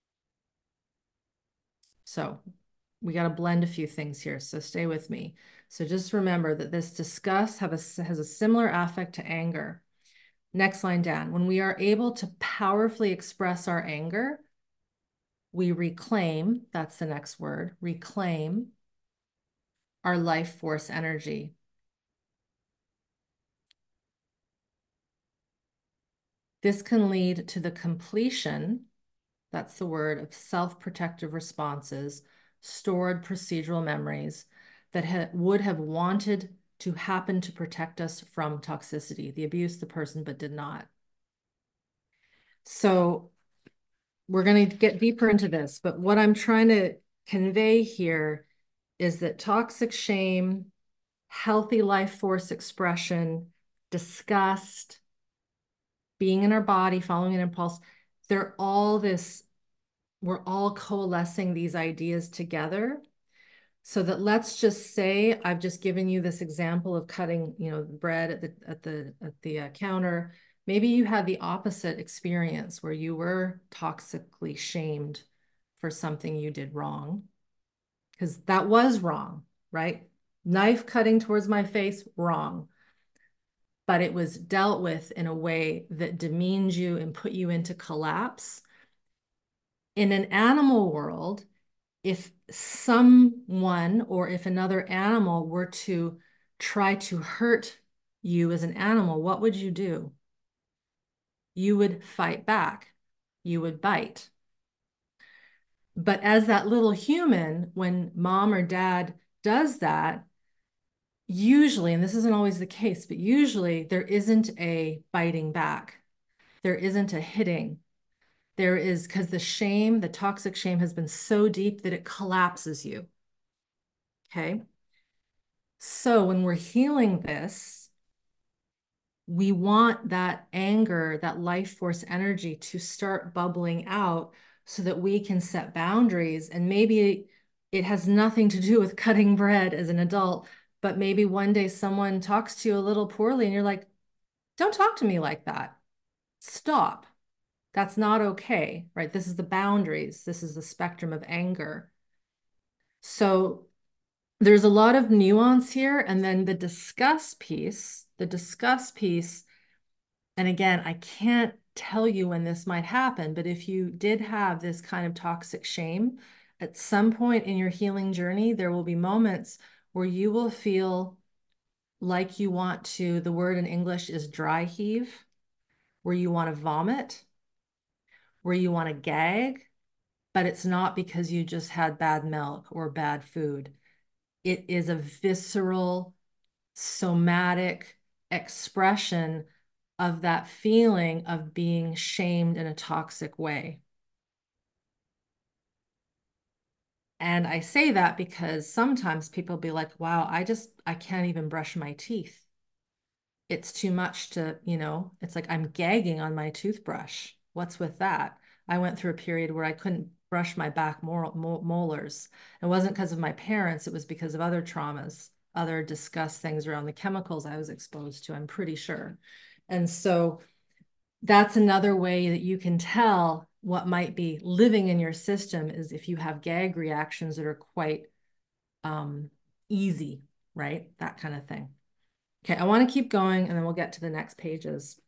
Speaker 1: So we got to blend a few things here. So stay with me. So just remember that this disgust have a, has a similar affect to anger. Next line down. When we are able to powerfully express our anger, we reclaim, that's the next word, reclaim our life force energy. This can lead to the completion, that's the word, of self-protective responses, stored procedural memories that ha would have wanted to happen to protect us from toxicity, the abuse, the person, but did not. So we're going to get deeper into this, but what I'm trying to convey here is that toxic shame, healthy life force expression, disgust, being in our body, following an impulse, they're all this, we're all coalescing these ideas together. So that, let's just say I've just given you this example of cutting, you know, bread at the at the at the uh, counter. Maybe you had the opposite experience where you were toxically shamed for something you did wrong, because that was wrong, right? Knife cutting towards my face, wrong. But it was dealt with in a way that demeaned you and put you into collapse. In an animal world, if someone or if another animal were to try to hurt you as an animal, what would you do? You would fight back. You would bite. But as that little human, when mom or dad does that, usually, and this isn't always the case, but usually there isn't a biting back. There isn't a hitting. There is, because the shame, the toxic shame has been so deep that it collapses you. Okay. So when we're healing this, we want that anger, that life force energy to start bubbling out so that we can set boundaries. And maybe it has nothing to do with cutting bread as an adult, but maybe one day someone talks to you a little poorly and you're like, don't talk to me like that. Stop. That's not okay, right? This is the boundaries. This is the spectrum of anger. So there's a lot of nuance here. And then the discuss piece, the discuss piece, and again, I can't tell you when this might happen, but if you did have this kind of toxic shame, at some point in your healing journey, there will be moments where you will feel like you want to, the word in English is dry heave, where you want to vomit, where you want to gag, but it's not because you just had bad milk or bad food. It is a visceral, somatic expression of that feeling of being shamed in a toxic way. And I say that because sometimes people be like, wow, I just, I can't even brush my teeth. It's too much to, you know, it's like I'm gagging on my toothbrush. What's with that? I went through a period where I couldn't brush my back mol mol molars. It wasn't because of my parents, it was because of other traumas, other discussed things around the chemicals I was exposed to, I'm pretty sure. And so that's another way that you can tell what might be living in your system is if you have gag reactions that are quite um, easy, right? That kind of thing. Okay, I want to keep going and then we'll get to the next pages.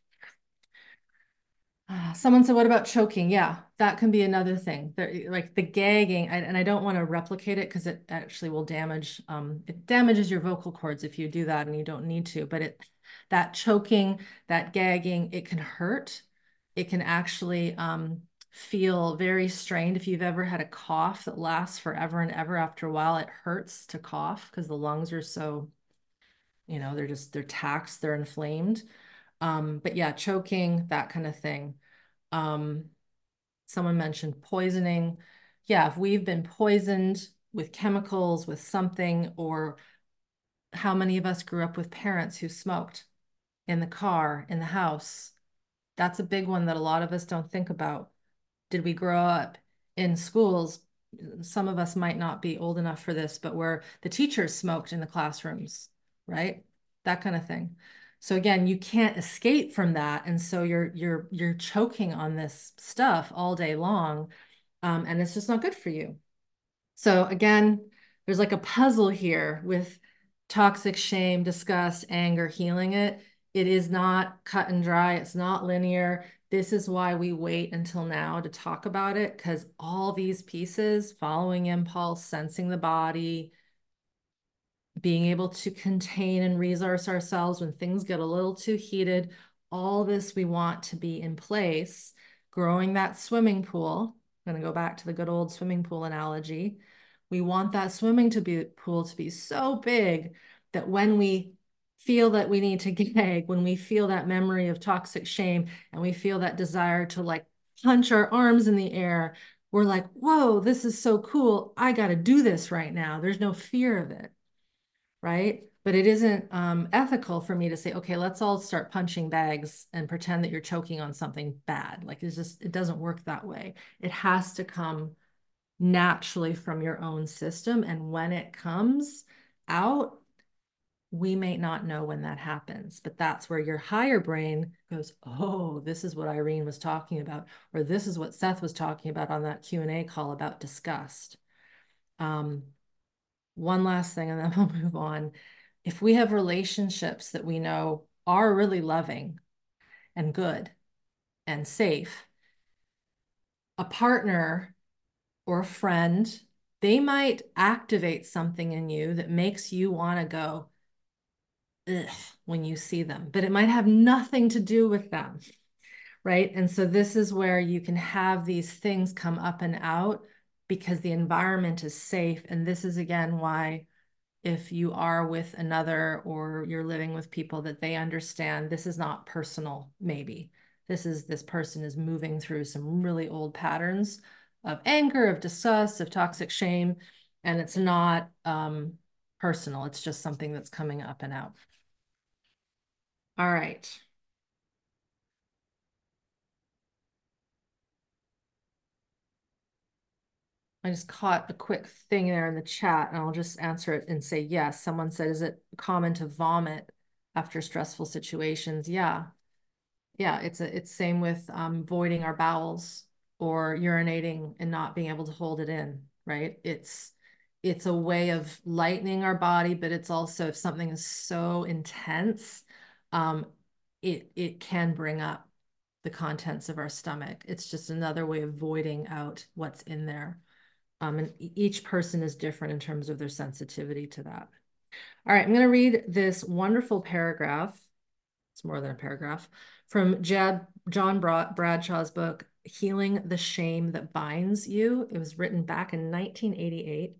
Speaker 1: Uh, someone said, what about choking? Yeah, that can be another thing. There, like the gagging, I, and I don't want to replicate it because it actually will damage, um, it damages your vocal cords if you do that and you don't need to, but it, that choking, that gagging, it can hurt. It can actually um, feel very strained. If you've ever had a cough that lasts forever and ever, after a while, it hurts to cough because the lungs are so, you know, they're just, they're taxed, they're inflamed. Um, but yeah, choking, that kind of thing. Um, someone mentioned poisoning. Yeah, if we've been poisoned with chemicals, with something, or how many of us grew up with parents who smoked in the car, in the house? That's a big one that a lot of us don't think about. Did we grow up in schools? Some of us might not be old enough for this, but where the teachers smoked in the classrooms, right? That kind of thing. So again, you can't escape from that. And so you're you're you're choking on this stuff all day long. Um, and it's just not good for you. So again, there's like a puzzle here with toxic shame, disgust, anger, healing it. It is not cut and dry. It's not linear. This is why we wait until now to talk about it, because all these pieces, following impulse, sensing the body, being able to contain and resource ourselves when things get a little too heated. All this we want to be in place, growing that swimming pool. I'm going to go back to the good old swimming pool analogy. We want that swimming to be pool to be so big that when we feel that we need to gag, when we feel that memory of toxic shame and we feel that desire to like punch our arms in the air, we're like, whoa, this is so cool. I got to do this right now. There's no fear of it, right? But it isn't um, ethical for me to say, okay, let's all start punching bags and pretend that you're choking on something bad. Like it's just, it doesn't work that way. It has to come naturally from your own system. And when it comes out, we may not know when that happens, but that's where your higher brain goes, oh, this is what Irene was talking about, or this is what Seth was talking about on that Q and A call about disgust. Um, one last thing, and then we'll move on. If we have relationships that we know are really loving and good and safe, a partner or a friend, they might activate something in you that makes you want to go, ugh, when you see them, but it might have nothing to do with them, right? And so this is where you can have these things come up and out because the environment is safe. And this is again why if you are with another or you're living with people that they understand this is not personal, maybe. This is this person is moving through some really old patterns of anger, of disgust, of toxic shame, and it's not um, personal. It's just something that's coming up and out. All right. I just caught a quick thing there in the chat and I'll just answer it and say yes. Someone said, is it common to vomit after stressful situations? Yeah. Yeah, it's a, it's same with um, voiding our bowels or urinating and not being able to hold it in, right? It's it's a way of lightening our body, but it's also if something is so intense, um, it it can bring up the contents of our stomach. It's just another way of voiding out what's in there. Um, and each person is different in terms of their sensitivity to that. All right, I'm going to read this wonderful paragraph. It's more than a paragraph from Jad, John Bradshaw's book, Healing the Shame That Binds You. It was written back in nineteen eighty-eight.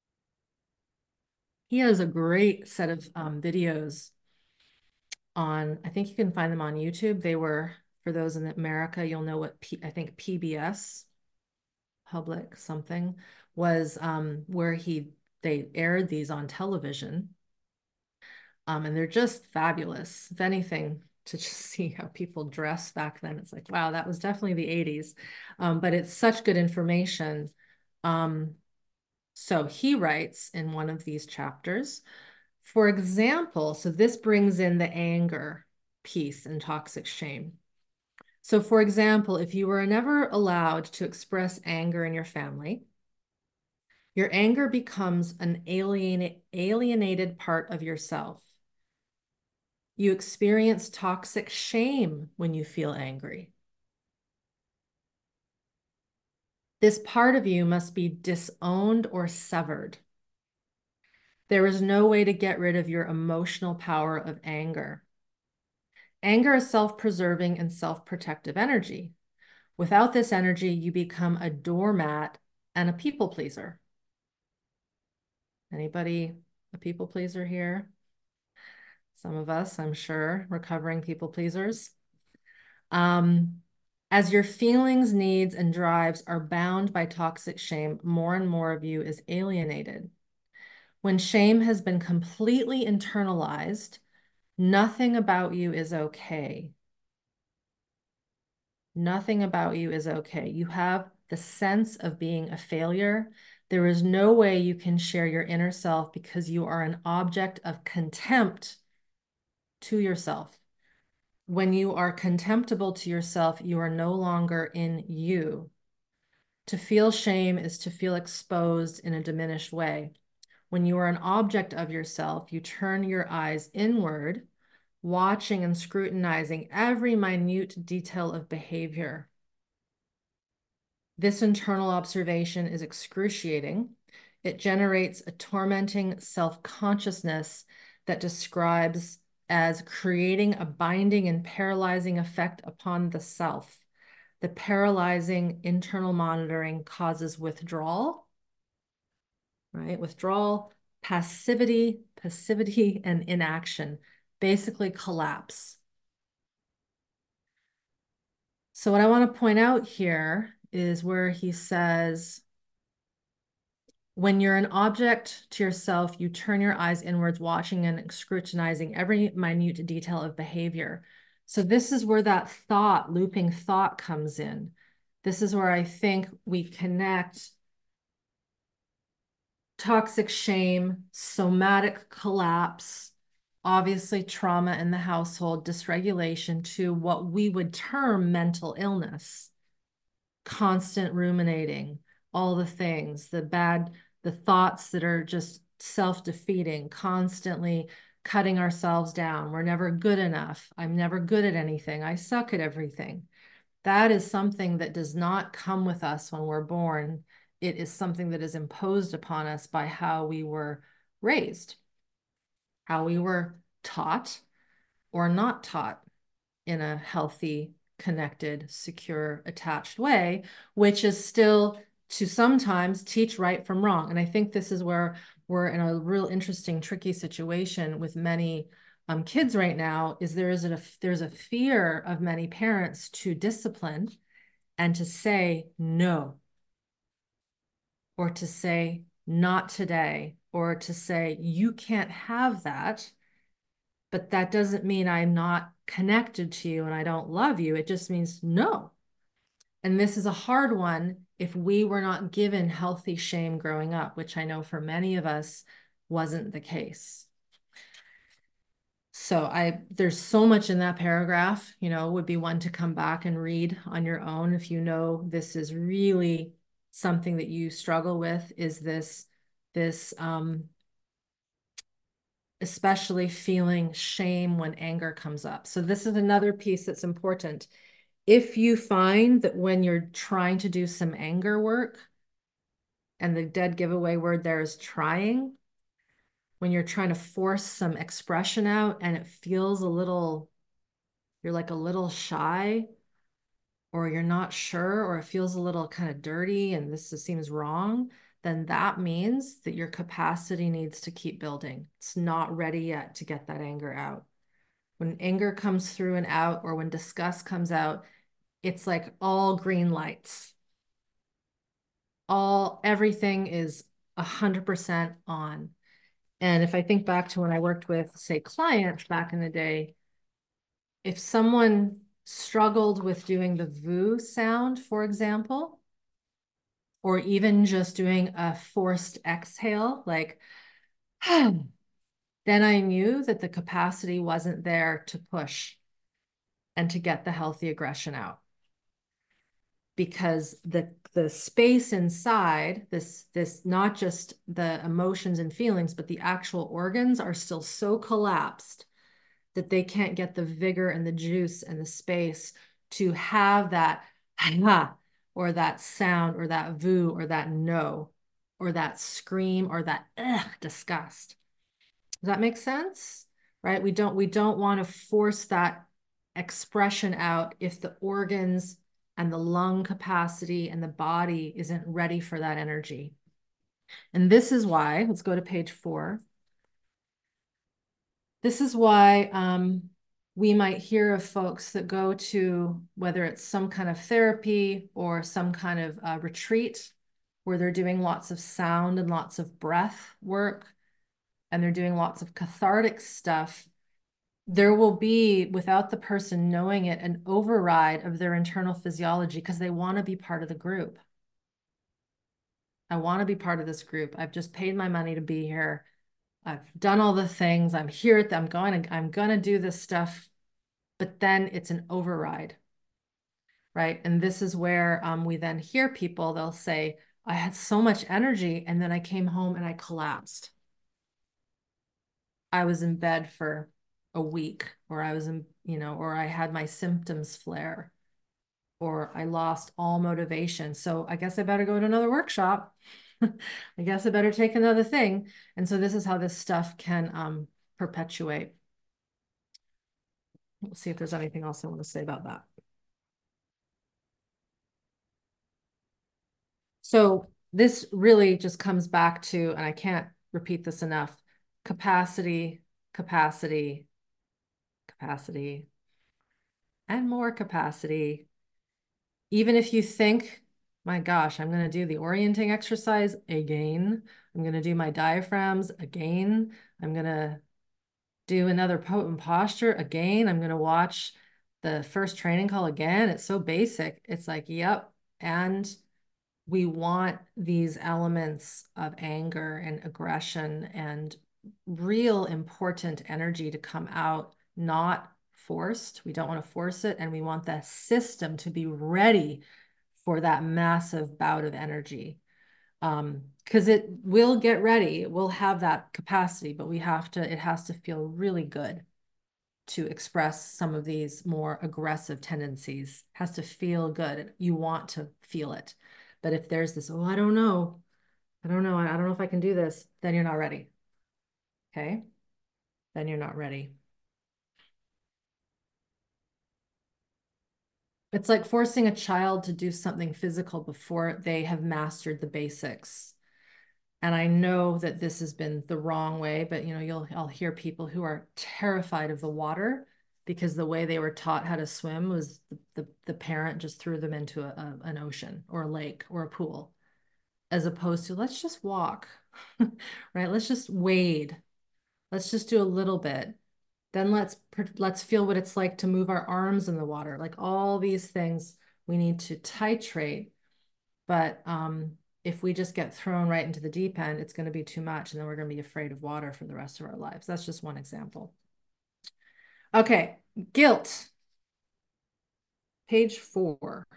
Speaker 1: He has a great set of um, videos on, I think you can find them on YouTube. They were, for those in America, you'll know what P, I think P B S, public something, was um, where he they aired these on television. Um, and they're just fabulous. If anything, to just see how people dress back then, it's like, wow, that was definitely the eighties. Um, but it's such good information. Um, so he writes in one of these chapters, for example, so this brings in the anger piece and toxic shame. So for example, if you were never allowed to express anger in your family, your anger becomes an alien, alienated part of yourself. You experience toxic shame when you feel angry. This part of you must be disowned or severed. There is no way to get rid of your emotional power of anger. Anger is self-preserving and self-protective energy. Without this energy, you become a doormat and a people pleaser. Anybody a people pleaser here? Some of us, I'm sure, recovering people pleasers. Um, as your feelings, needs, and drives are bound by toxic shame, more and more of you is alienated. When shame has been completely internalized, nothing about you is okay. Nothing about you is okay. You have the sense of being a failure. There is no way you can share your inner self because you are an object of contempt to yourself. When you are contemptible to yourself, you are no longer in you. To feel shame is to feel exposed in a diminished way. When you are an object of yourself, you turn your eyes inward, watching and scrutinizing every minute detail of behavior. This internal observation is excruciating. It generates a tormenting self-consciousness that describes as creating a binding and paralyzing effect upon the self. The paralyzing internal monitoring causes withdrawal, right? Withdrawal, passivity, passivity, and inaction, basically collapse. So what I want to point out here is where he says, when you're an object to yourself, you turn your eyes inwards, watching and scrutinizing every minute detail of behavior. So this is where that thought, looping thought comes in. This is where I think we connect toxic shame, somatic collapse, obviously trauma in the household, dysregulation, to what we would term mental illness, constant ruminating, all the things, the bad, the thoughts that are just self-defeating, constantly cutting ourselves down. We're never good enough. I'm never good at anything. I suck at everything. That is something that does not come with us when we're born. It is something that is imposed upon us by how we were raised, how we were taught or not taught in a healthy, connected, secure, attached way, which is still to sometimes teach right from wrong. And I think this is where we're in a real interesting, tricky situation with many um, kids right now, is there is a, there's a fear of many parents to discipline and to say no, or to say not today, or to say you can't have that, but that doesn't mean I'm not connected to you and I don't love you. It just means no. And this is a hard one if we were not given healthy shame growing up, which I know for many of us wasn't the case. So I, there's so much in that paragraph, you know, would be one to come back and read on your own if you know this is really something that you struggle with, is this, this, um, especially feeling shame when anger comes up. So this is another piece that's important. If you find that when you're trying to do some anger work, and the dead giveaway word there is trying, when you're trying to force some expression out and it feels a little, you're like a little shy, or you're not sure, or it feels a little kind of dirty and this seems wrong, then that means that your capacity needs to keep building. It's not ready yet to get that anger out. When anger comes through and out, or when disgust comes out, it's like all green lights. All, everything is one hundred percent on. And if I think back to when I worked with, say, clients back in the day, if someone struggled with doing the V sound, for example, or even just doing a forced exhale, like, then I knew that the capacity wasn't there to push and to get the healthy aggression out. Because the the space inside, this this not just the emotions and feelings, but the actual organs are still so collapsed that they can't get the vigor and the juice and the space to have that ha, or that sound, or that voo, or that no, or that scream, or that ugh, disgust. Does that make sense? Right? We don't we don't want to force that expression out if the organs and the lung capacity and the body isn't ready for that energy. And this is why, let's go to page four. This is why um, we might hear of folks that go to, whether it's some kind of therapy or some kind of uh, retreat, where they're doing lots of sound and lots of breath work, and they're doing lots of cathartic stuff. There will be, without the person knowing it, an override of their internal physiology because they want to be part of the group. I want to be part of this group. I've just paid my money to be here. I've done all the things. I'm here at the, I'm going to, I'm going to do this stuff, but then it's an override, right? And this is where um, we then hear people, they'll say, I had so much energy and then I came home and I collapsed. I was in bed for a week, or I was in, you know, or I had my symptoms flare, or I lost all motivation. So I guess I better go to another workshop. I guess I better take another thing. And so this is how this stuff can um, perpetuate. We'll see if there's anything else I want to say about that. So this really just comes back to, and I can't repeat this enough, capacity, capacity, capacity, and more capacity. Even if you think, my gosh, I'm going to do the orienting exercise again. I'm going to do my diaphragms again. I'm going to do another potent posture again. I'm going to watch the first training call again. It's so basic. It's like, yep. And we want these elements of anger and aggression and real important energy to come out, not forced. We don't want to force it. And we want the system to be ready for that massive bout of energy. Um, because it will get ready, it will have that capacity, but we have to, it has to feel really good to express some of these more aggressive tendencies. It has to feel good. You want to feel it. But if there's this, oh, I don't know, I don't know, I don't know if I can do this, then you're not ready. Okay. Then you're not ready. It's like forcing a child to do something physical before they have mastered the basics. And I know that this has been the wrong way, but you know, you'll I'll hear people who are terrified of the water because the way they were taught how to swim was the, the, the parent just threw them into a, a, an ocean or a lake or a pool, as opposed to let's just walk, right? Let's just wade. Let's just do a little bit. Then let's let's feel what it's like to move our arms in the water. Like all these things we need to titrate, but um, if we just get thrown right into the deep end, it's going to be too much. And then we're going to be afraid of water for the rest of our lives. That's just one example. Okay, guilt. Page four.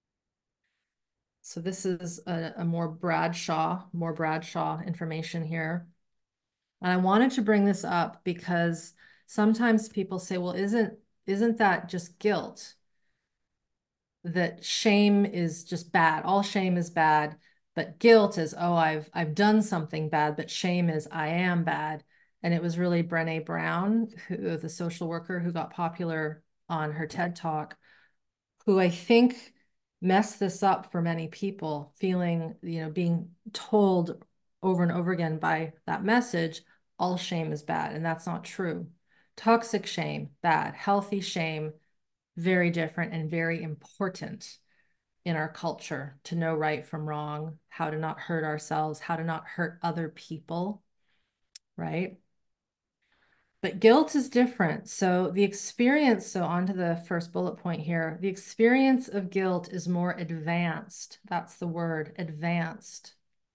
Speaker 1: So this is a, a more Bradshaw, more Bradshaw information here. And I wanted to bring this up because sometimes people say, well, isn't, isn't that just guilt? That shame is just bad. All shame is bad, but guilt is, oh, I've I've done something bad, but shame is I am bad. And it was really Brené Brown, who the social worker who got popular on her TED Talk, who I think messed this up for many people, feeling, you know, being told over and over again by that message, all shame is bad. And that's not true. Toxic shame, bad. Healthy shame, very different and very important in our culture to know right from wrong, how to not hurt ourselves, how to not hurt other people, right? But guilt is different. So the experience, so on to the first bullet point here, the experience of guilt is more advanced. That's the word, advanced.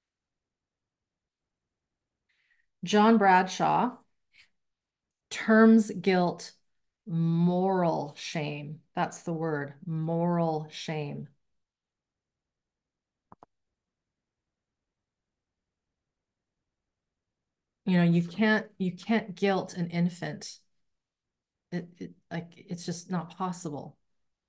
Speaker 1: John Bradshaw terms guilt moral shame. That's the word, moral shame. You know, you can't you can't guilt an infant. It, it like it's just not possible.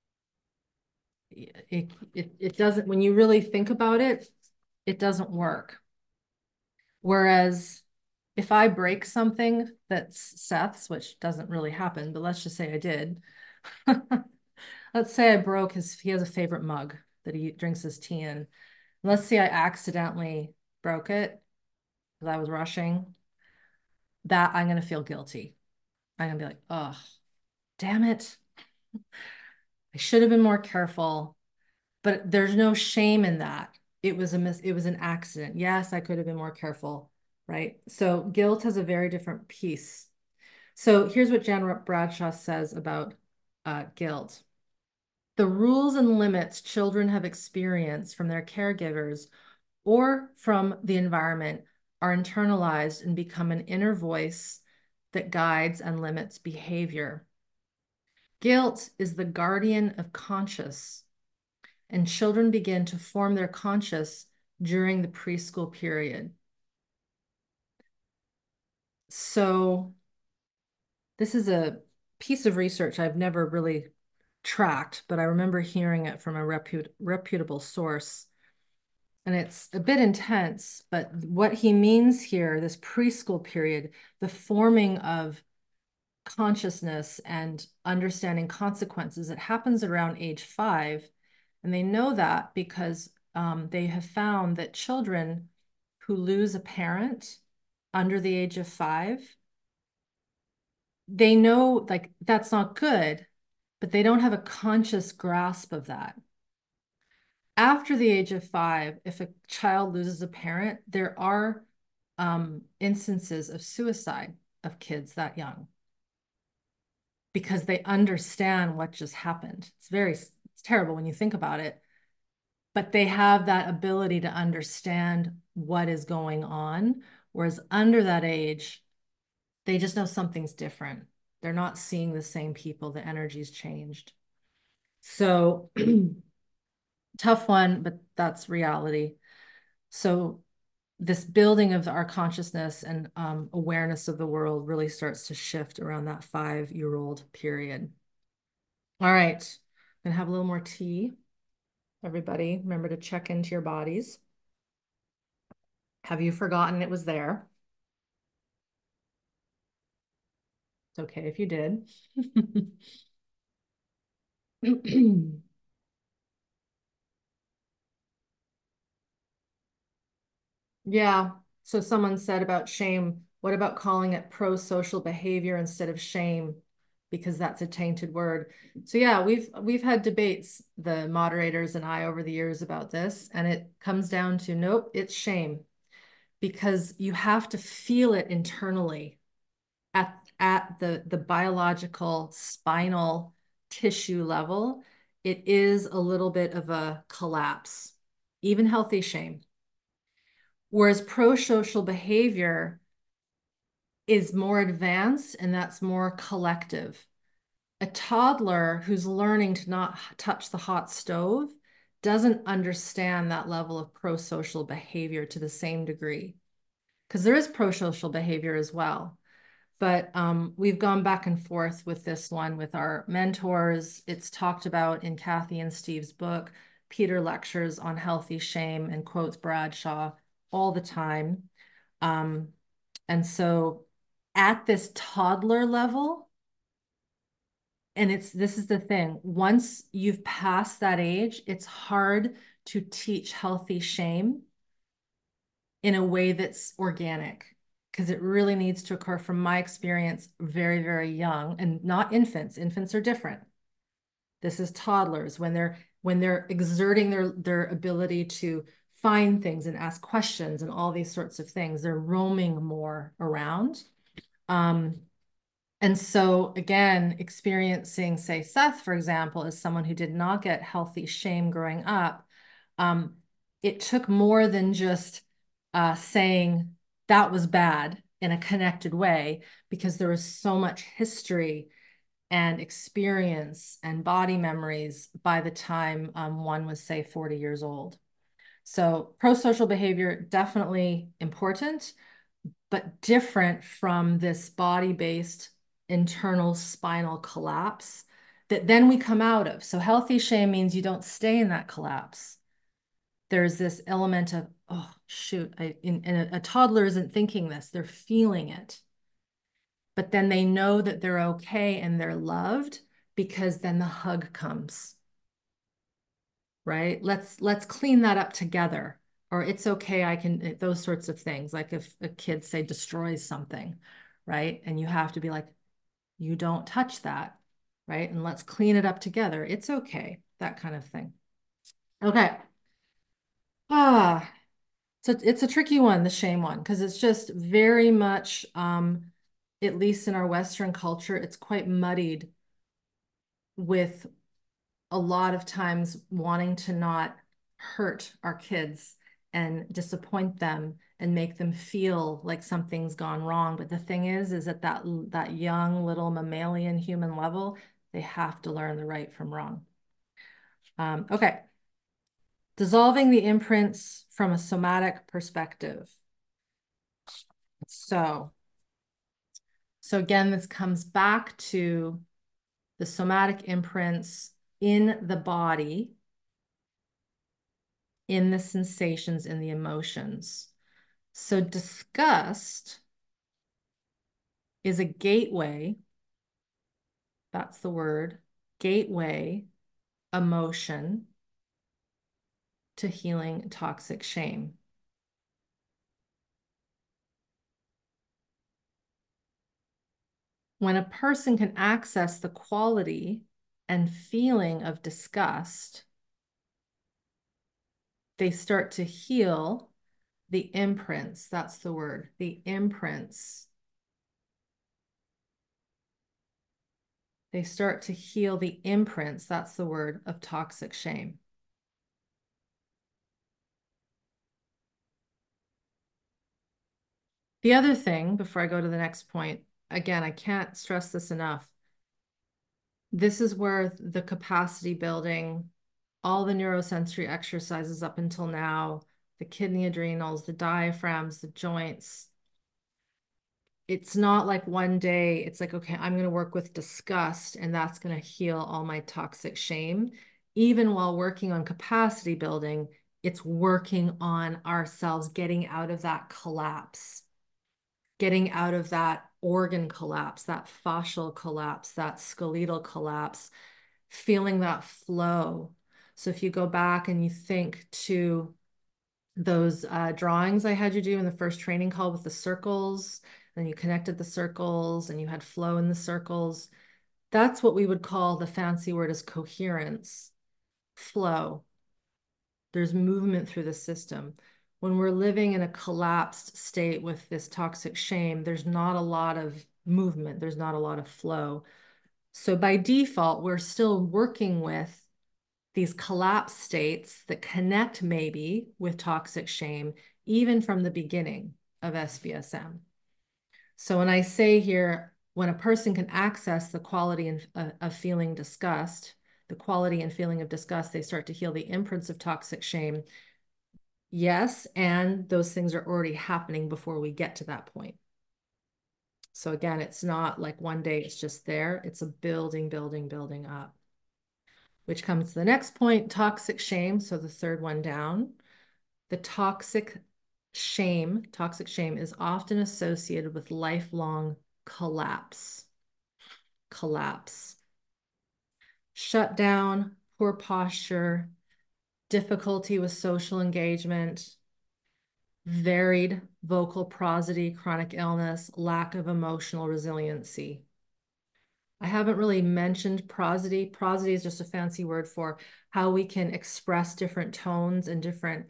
Speaker 1: It, it it doesn't, when you really think about it, it doesn't work. Whereas if I break something that's Seth's, which doesn't really happen, but let's just say I did. Let's say I broke his, he has a favorite mug that he drinks his tea in. Let's say I accidentally broke it because I was rushing. That I'm going to feel guilty. I'm going to be like, oh, damn it. I should have been more careful, but there's no shame in that. It was a mis it was an accident. Yes, I could have been more careful, right? So guilt has a very different piece. So here's what Jan Bradshaw says about uh, guilt. The rules and limits children have experienced from their caregivers or from the environment are internalized and become an inner voice that guides and limits behavior. Guilt is the guardian of conscious, and children begin to form their conscious during the preschool period. So this is a piece of research I've never really tracked, but I remember hearing it from a reput reputable source. and it's a bit intense, but what he means here, this preschool period, the forming of consciousness and understanding consequences, it happens around age five. And they know that because um, they have found that children who lose a parent under the age of five, they know like that's not good, but they don't have a conscious grasp of that. After the age of five, if a child loses a parent, there are um, instances of suicide of kids that young because they understand what just happened. It's very, it's terrible when you think about it, but they have that ability to understand what is going on. Whereas under that age, they just know something's different. They're not seeing the same people. The energy's changed. So tough one, but that's reality. So this building of our consciousness and um, awareness of the world really starts to shift around that five-year-old period. All right, I'm gonna have a little more tea. Everybody, remember to check into your bodies. Have you forgotten it was there? It's okay if you did. Yeah. So someone said about shame, what about calling it pro-social behavior instead of shame? Because that's a tainted word. So yeah, we've we've had debates, the moderators and I over the years about this, and it comes down to nope, it's shame. Because you have to feel it internally at at the the biological spinal tissue level. It is a little bit of a collapse, even healthy shame. Whereas pro-social behavior is more advanced and that's more collective. A toddler who's learning to not touch the hot stove doesn't understand that level of pro-social behavior to the same degree, because there is pro-social behavior as well. But um, we've gone back and forth with this one with our mentors. It's talked about in Kathy and Steve's book. Peter lectures on healthy shame and quotes Bradshaw all the time. Um, and so at this toddler level, and it's this is the thing, once you've passed that age, it's hard to teach healthy shame in a way that's organic, because it really needs to occur, from my experience, very, very young, and not infants. Infants are different. This is toddlers when they're when they're exerting their their ability to find things and ask questions and all these sorts of things. They're roaming more around. Um, and so again, experiencing, say, Seth, for example, as someone who did not get healthy shame growing up, um, it took more than just uh, saying that was bad in a connected way, because there was so much history and experience and body memories by the time um, one was, say, forty years old. So pro-social behavior, definitely important, but different from this body-based internal spinal collapse that then we come out of. So healthy shame means you don't stay in that collapse. There's this element of, oh, shoot, I, in, and a, a toddler isn't thinking this, they're feeling it. But then they know that they're okay and they're loved, because then the hug comes, right? Let's let's clean that up together. Or it's okay, I can, those sorts of things. Like if a kid, say, destroys something, right? And you have to be like, you don't touch that, right? And let's clean it up together. It's okay, that kind of thing. Okay. Ah, so it's a tricky one, the shame one, because it's just very much, um, at least in our Western culture, it's quite muddied with a lot of times wanting to not hurt our kids and disappoint them and make them feel like something's gone wrong. But the thing is, is at that, that young little mammalian human level, they have to learn the right from wrong. Um, okay. Dissolving the imprints from a somatic perspective. So, so again, this comes back to the somatic imprints in the body in the sensations, in the emotions. So disgust is a gateway, that's the word, gateway emotion to healing toxic shame. When a person can access the quality and feeling of disgust, they start to heal the imprints. That's the word, the imprints. They start to heal the imprints. That's the word of toxic shame. The other thing, before I go to the next point, again, I can't stress this enough. This is where the capacity building, all the neurosensory exercises up until now, the kidney adrenals, the diaphragms, the joints. It's not like one day it's like, okay, I'm going to work with disgust and that's going to heal all my toxic shame. Even while working on capacity building, it's working on ourselves, getting out of that collapse, getting out of that organ collapse, that fascial collapse, that skeletal collapse, feeling that flow. So if you go back and you think to those uh, drawings I had you do in the first training call with the circles, then you connected the circles and you had flow in the circles. That's what we would call, the fancy word is coherence, flow. There's movement through the system. When we're living in a collapsed state with this toxic shame, there's not a lot of movement. There's not a lot of flow. So by default, we're still working with these collapse states that connect maybe with toxic shame, even from the beginning of S B S M. So when I say here, when a person can access the quality and, uh, of feeling disgust, the quality and feeling of disgust, they start to heal the imprints of toxic shame. Yes, and those things are already happening before we get to that point. So again, it's not like one day it's just there. It's a building, building, building up. Which comes to the next point, toxic shame. So the third one down. The toxic shame, toxic shame is often associated with lifelong collapse. Collapse. Shutdown, poor posture, difficulty with social engagement, varied vocal prosody, chronic illness, lack of emotional resiliency. I haven't really mentioned prosody. Prosody is just a fancy word for how we can express different tones and different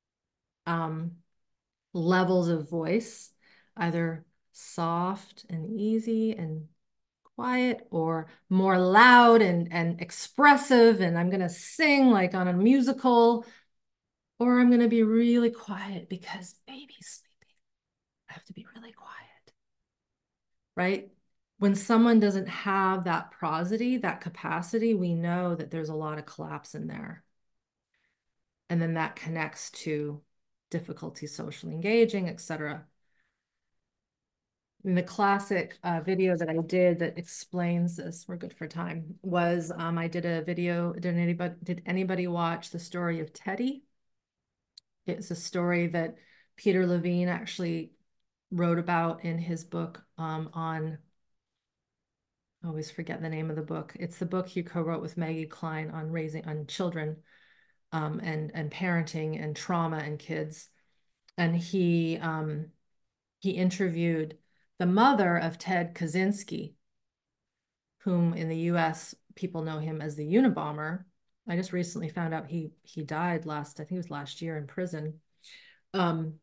Speaker 1: um, levels of voice, either soft and easy and quiet, or more loud and, and expressive. And I'm going to sing like on a musical, or I'm going to be really quiet because baby's sleeping. I have to be really quiet, right? When someone doesn't have that prosody, that capacity, we know that there's a lot of collapse in there. And then that connects to difficulty socially engaging, et cetera. And the classic uh, video that I did that explains this, we're good for time, was um, I did a video. Did anybody, did anybody watch the story of Teddy? It's a story that Peter Levine actually wrote about in his book um, on, I always forget the name of the book. It's the book he co-wrote with Maggie Klein on raising, on children um, and, and parenting and trauma and kids. And he, um, he interviewed the mother of Ted Kaczynski, whom in the U S people know him as the Unabomber. I just recently found out he he died last, I think it was last year in prison. Um,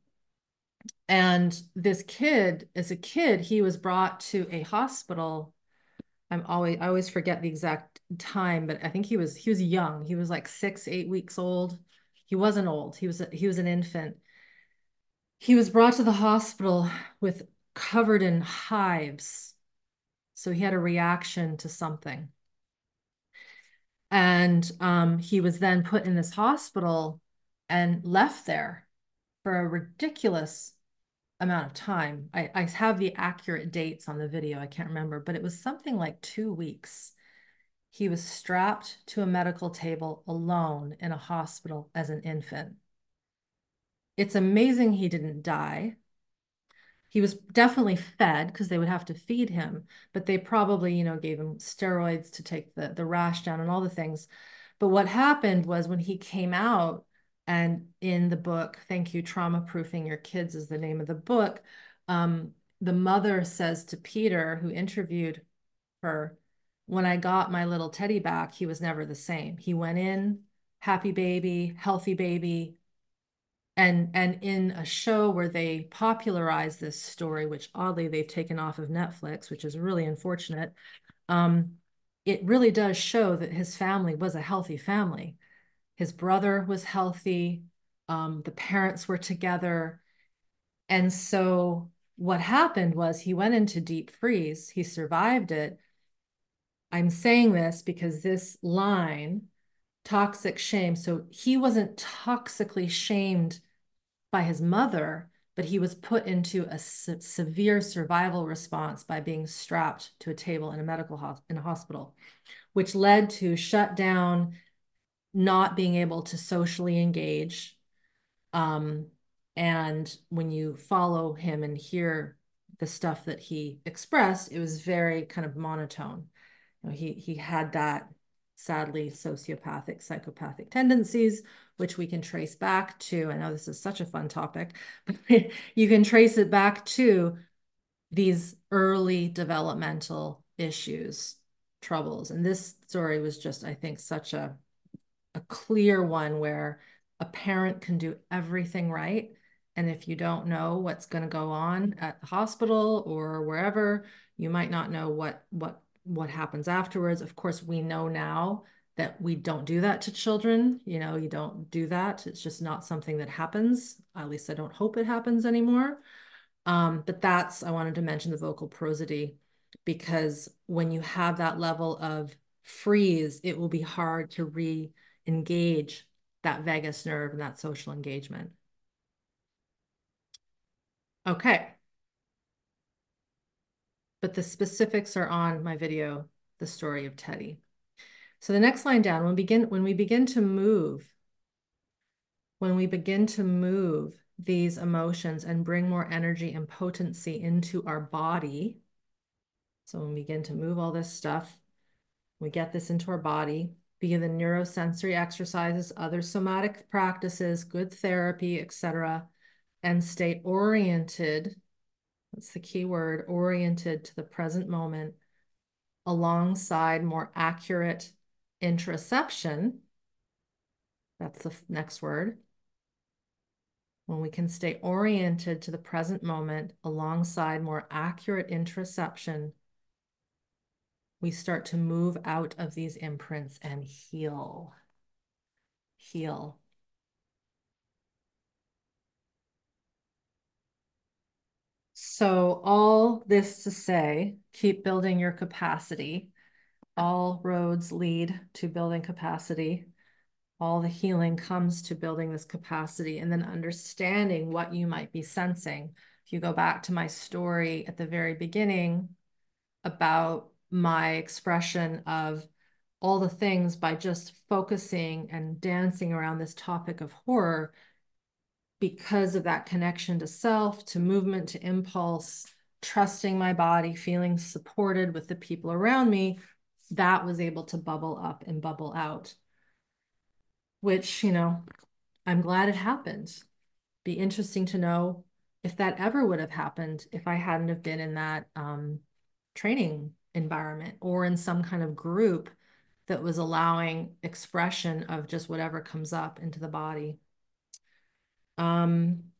Speaker 1: and this kid, as a kid, he was brought to a hospital. I'm always I always forget the exact time, but I think he was he was young. He was like six, eight weeks old. He wasn't old. He was a, he was an infant. He was brought to the hospital with covered in hives. So he had a reaction to something. And um, he was then put in this hospital and left there for a ridiculous amount of time. I, I have the accurate dates on the video. I can't remember, but it was something like two weeks. he was strapped to a medical table alone in a hospital as an infant. It's amazing he didn't die. He was definitely fed because they would have to feed him, but they probably, you know, gave him steroids to take the, the rash down and all the things. But what happened was when he came out, and in the book, thank you, Trauma Proofing Your Kids is the name of the book, um, the mother says to Peter, who interviewed her, when I got my little Teddy back, he was never the same. He went in, happy baby, healthy baby, and and in a show where they popularize this story, which oddly they've taken off of Netflix, which is really unfortunate, um, it really does show that his family was a healthy family. His brother was healthy, um, the parents were together. And so what happened was he went into deep freeze, he survived it. I'm saying this because this line, toxic shame, so he wasn't toxically shamed by his mother, but he was put into a se severe survival response by being strapped to a table in a medical ho in a hospital, which led to shut down, not being able to socially engage. Um, and when you follow him and hear the stuff that he expressed, it was very kind of monotone. You know, he he had that sadly sociopathic, psychopathic tendencies, which we can trace back to. I know this is such a fun topic, but you can trace it back to these early developmental issues, troubles. And this story was just, I think, such a a clear one where a parent can do everything right. And if you don't know what's going to go on at the hospital or wherever, you might not know what what what happens afterwards. Of course, we know now that we don't do that to children. You know, you don't do that. It's just not something that happens. At least I don't hope it happens anymore. Um, but that's, I wanted to mention the vocal prosody, because when you have that level of freeze, it will be hard to re-engage that vagus nerve and that social engagement. Okay. But the specifics are on my video, The Story of Teddy. So the next line down, when we begin, when we begin to move, when we begin to move these emotions and bring more energy and potency into our body, so when we begin to move all this stuff, we get this into our body via the neurosensory exercises, other somatic practices, good therapy, et cetera, and stay oriented. That's the key word, oriented to the present moment, alongside more accurate interoception. That's the next word. When we can stay oriented to the present moment alongside more accurate interoception, we start to move out of these imprints and heal. Heal. So all this to say, keep building your capacity. All roads lead to building capacity. All the healing comes to building this capacity and then understanding what you might be sensing. If you go back to my story at the very beginning about my expression of all the things, by just focusing and dancing around this topic of horror, because of that connection to self, to movement, to impulse, trusting my body, feeling supported with the people around me, that was able to bubble up and bubble out, which, you know, I'm glad it happened. Be interesting to know if that ever would have happened if I hadn't have been in that um, training environment or in some kind of group that was allowing expression of just whatever comes up into the body. Um,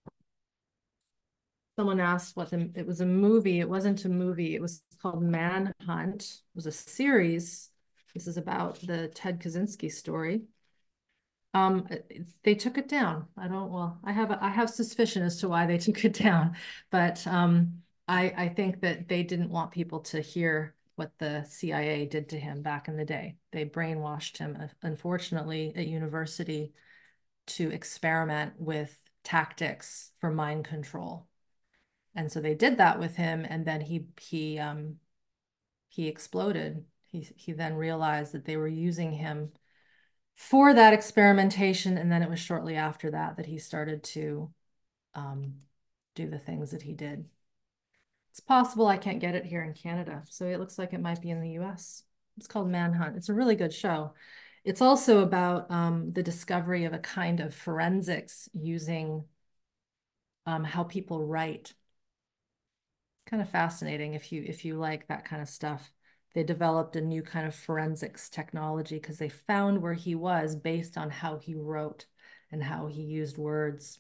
Speaker 1: someone asked what the, it was a movie. It wasn't a movie. It was called Manhunt. It was a series. This is about the Ted Kaczynski story. Um, they took it down. I don't, well, I have, a, I have suspicion as to why they took it down, but um, I, I think that they didn't want people to hear what the C I A did to him back in the day. They brainwashed him, uh, unfortunately, at university to experiment with tactics for mind control. And so they did that with him, and then he he um he exploded. He, he then realized that they were using him for that experimentation. And then it was shortly after that that he started to um, do the things that he did. It's possible I can't get it here in Canada, so it looks like it might be in the U S. It's called Manhunt. It's a really good show. It's also about um, the discovery of a kind of forensics using um, how people write. Kind of fascinating if you if you like that kind of stuff. They developed a new kind of forensics technology because they found where he was based on how he wrote and how he used words.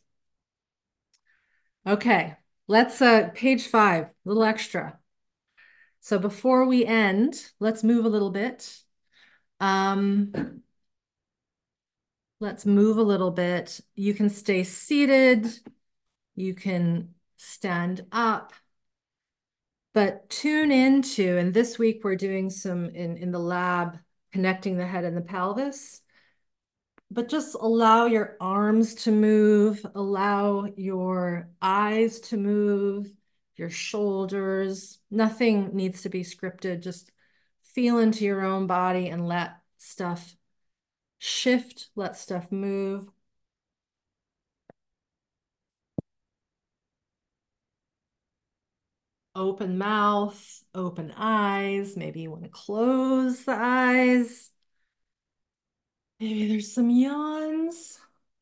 Speaker 1: Okay, let's uh page five, a little extra. So before we end, let's move a little bit. Um, let's move a little bit. You can stay seated. You can stand up. But tune into, and this week we're doing some in, in the lab, connecting the head and the pelvis. But just allow your arms to move, allow your eyes to move, your shoulders. Nothing needs to be scripted. Just feel into your own body and let stuff shift, let stuff move. Open mouth, open eyes. Maybe you want to close the eyes. Maybe there's some yawns.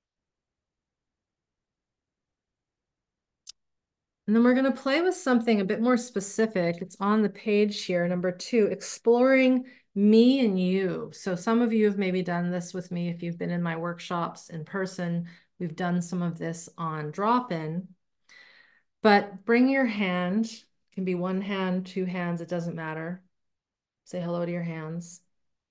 Speaker 1: And then we're going to play with something a bit more specific. It's on the page here, number two, exploring me and you. So some of you have maybe done this with me if you've been in my workshops in person. We've done some of this on drop-in. But bring your hand. It can be one hand, two hands, it doesn't matter. Say hello to your hands.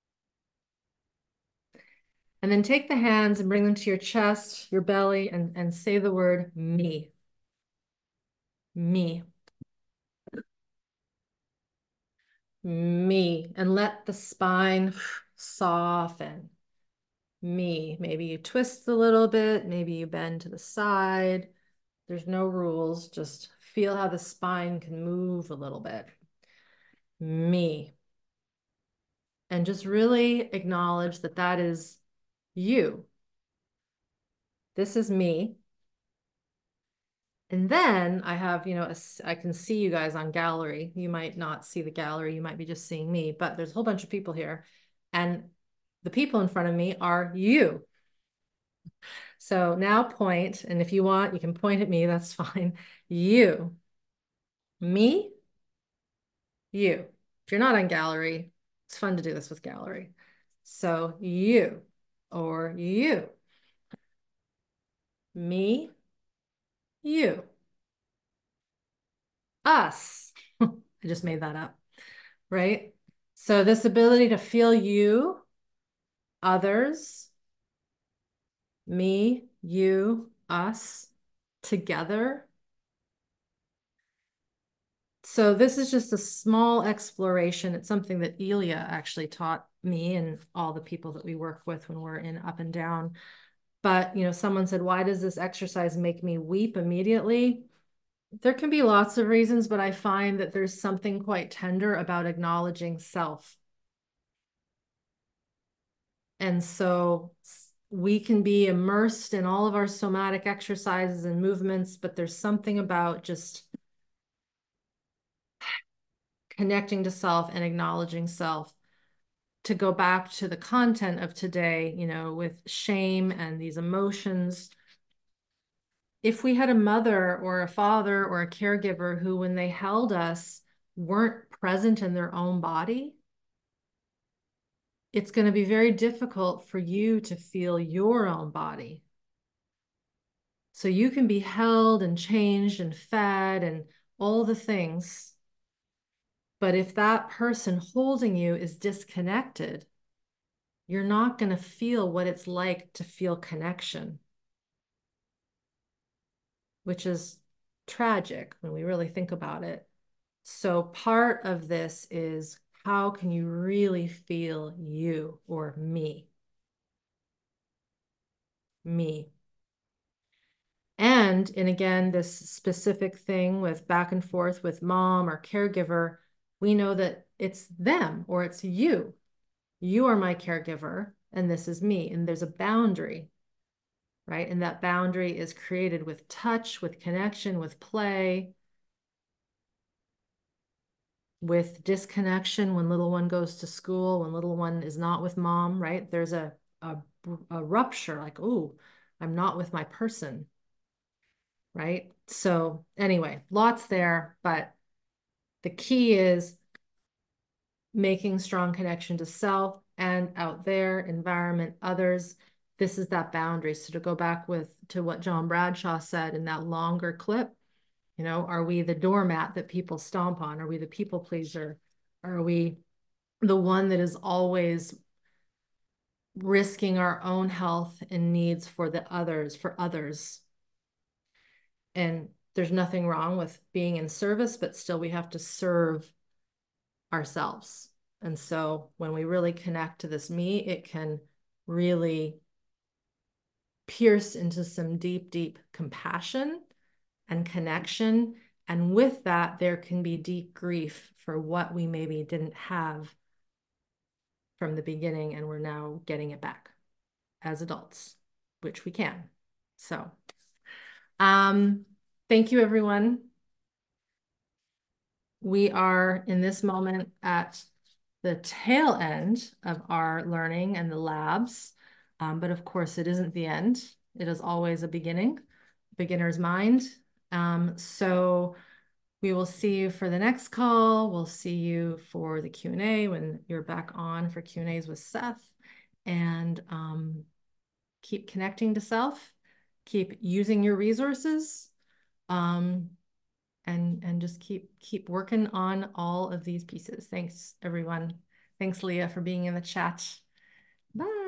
Speaker 1: And then take the hands and bring them to your chest, your belly, and, and say the word me. Me. Me. And let the spine soften. Me. Maybe you twist a little bit. Maybe you bend to the side. There's no rules. Just feel how the spine can move a little bit. Me. And just really acknowledge that that is you. This is me. And then I have, you know, a, I can see you guys on gallery. You might not see the gallery. You might be just seeing me, but there's a whole bunch of people here. And the people in front of me are you. So now point, and if you want, you can point at me. That's fine. You. Me. You. If you're not on gallery, it's fun to do this with gallery. So you or you. Me. You. Us. I just made that up, right? So this ability to feel you, others, me, you, us, together. So this is just a small exploration. It's something that Elia actually taught me and all the people that we work with when we're in up and down. But, you know, someone said, why does this exercise make me weep immediately? There can be lots of reasons, but I find that there's something quite tender about acknowledging self. And so we can be immersed in all of our somatic exercises and movements, but there's something about just connecting to self and acknowledging self. To go back to the content of today, you know, with shame and these emotions. If we had a mother or a father or a caregiver who, when they held us, weren't present in their own body, it's going to be very difficult for you to feel your own body. So you can be held and changed and fed and all the things. But if that person holding you is disconnected, you're not going to feel what it's like to feel connection, which is tragic when we really think about it. So part of this is, how can you really feel you or me? Me. And, and again, this specific thing with back and forth with mom or caregiver, we know that it's them or it's you. You are my caregiver and this is me. And there's a boundary, right? And that boundary is created with touch, with connection, with play, with disconnection when little one goes to school, when little one is not with mom, right? There's a, a, a rupture, like, oh, I'm not with my person, right? So anyway, lots there, but the key is making strong connection to self and out there, environment, others. This is that boundary. So to go back with to what John Bradshaw said in that longer clip, you know, are we the doormat that people stomp on? Are we the people pleaser? Are we the one that is always risking our own health and needs for the others, for others? And there's nothing wrong with being in service, but still we have to serve ourselves. And so when we really connect to this me, it can really pierce into some deep, deep compassion and connection. And with that, there can be deep grief for what we maybe didn't have from the beginning, and we're now getting it back as adults, which we can. So, um, thank you, everyone. We are in this moment at the tail end of our learning and the labs. Um, but of course, it isn't the end. It is always a beginning, beginner's mind. Um, so we will see you for the next call. We'll see you for the Q and A when you're back on for Q and A's with Seth. And um, keep connecting to self, keep using your resources, um, and and just keep keep working on all of these pieces. Thanks, everyone. Thanks, Leah, for being in the chat. Bye.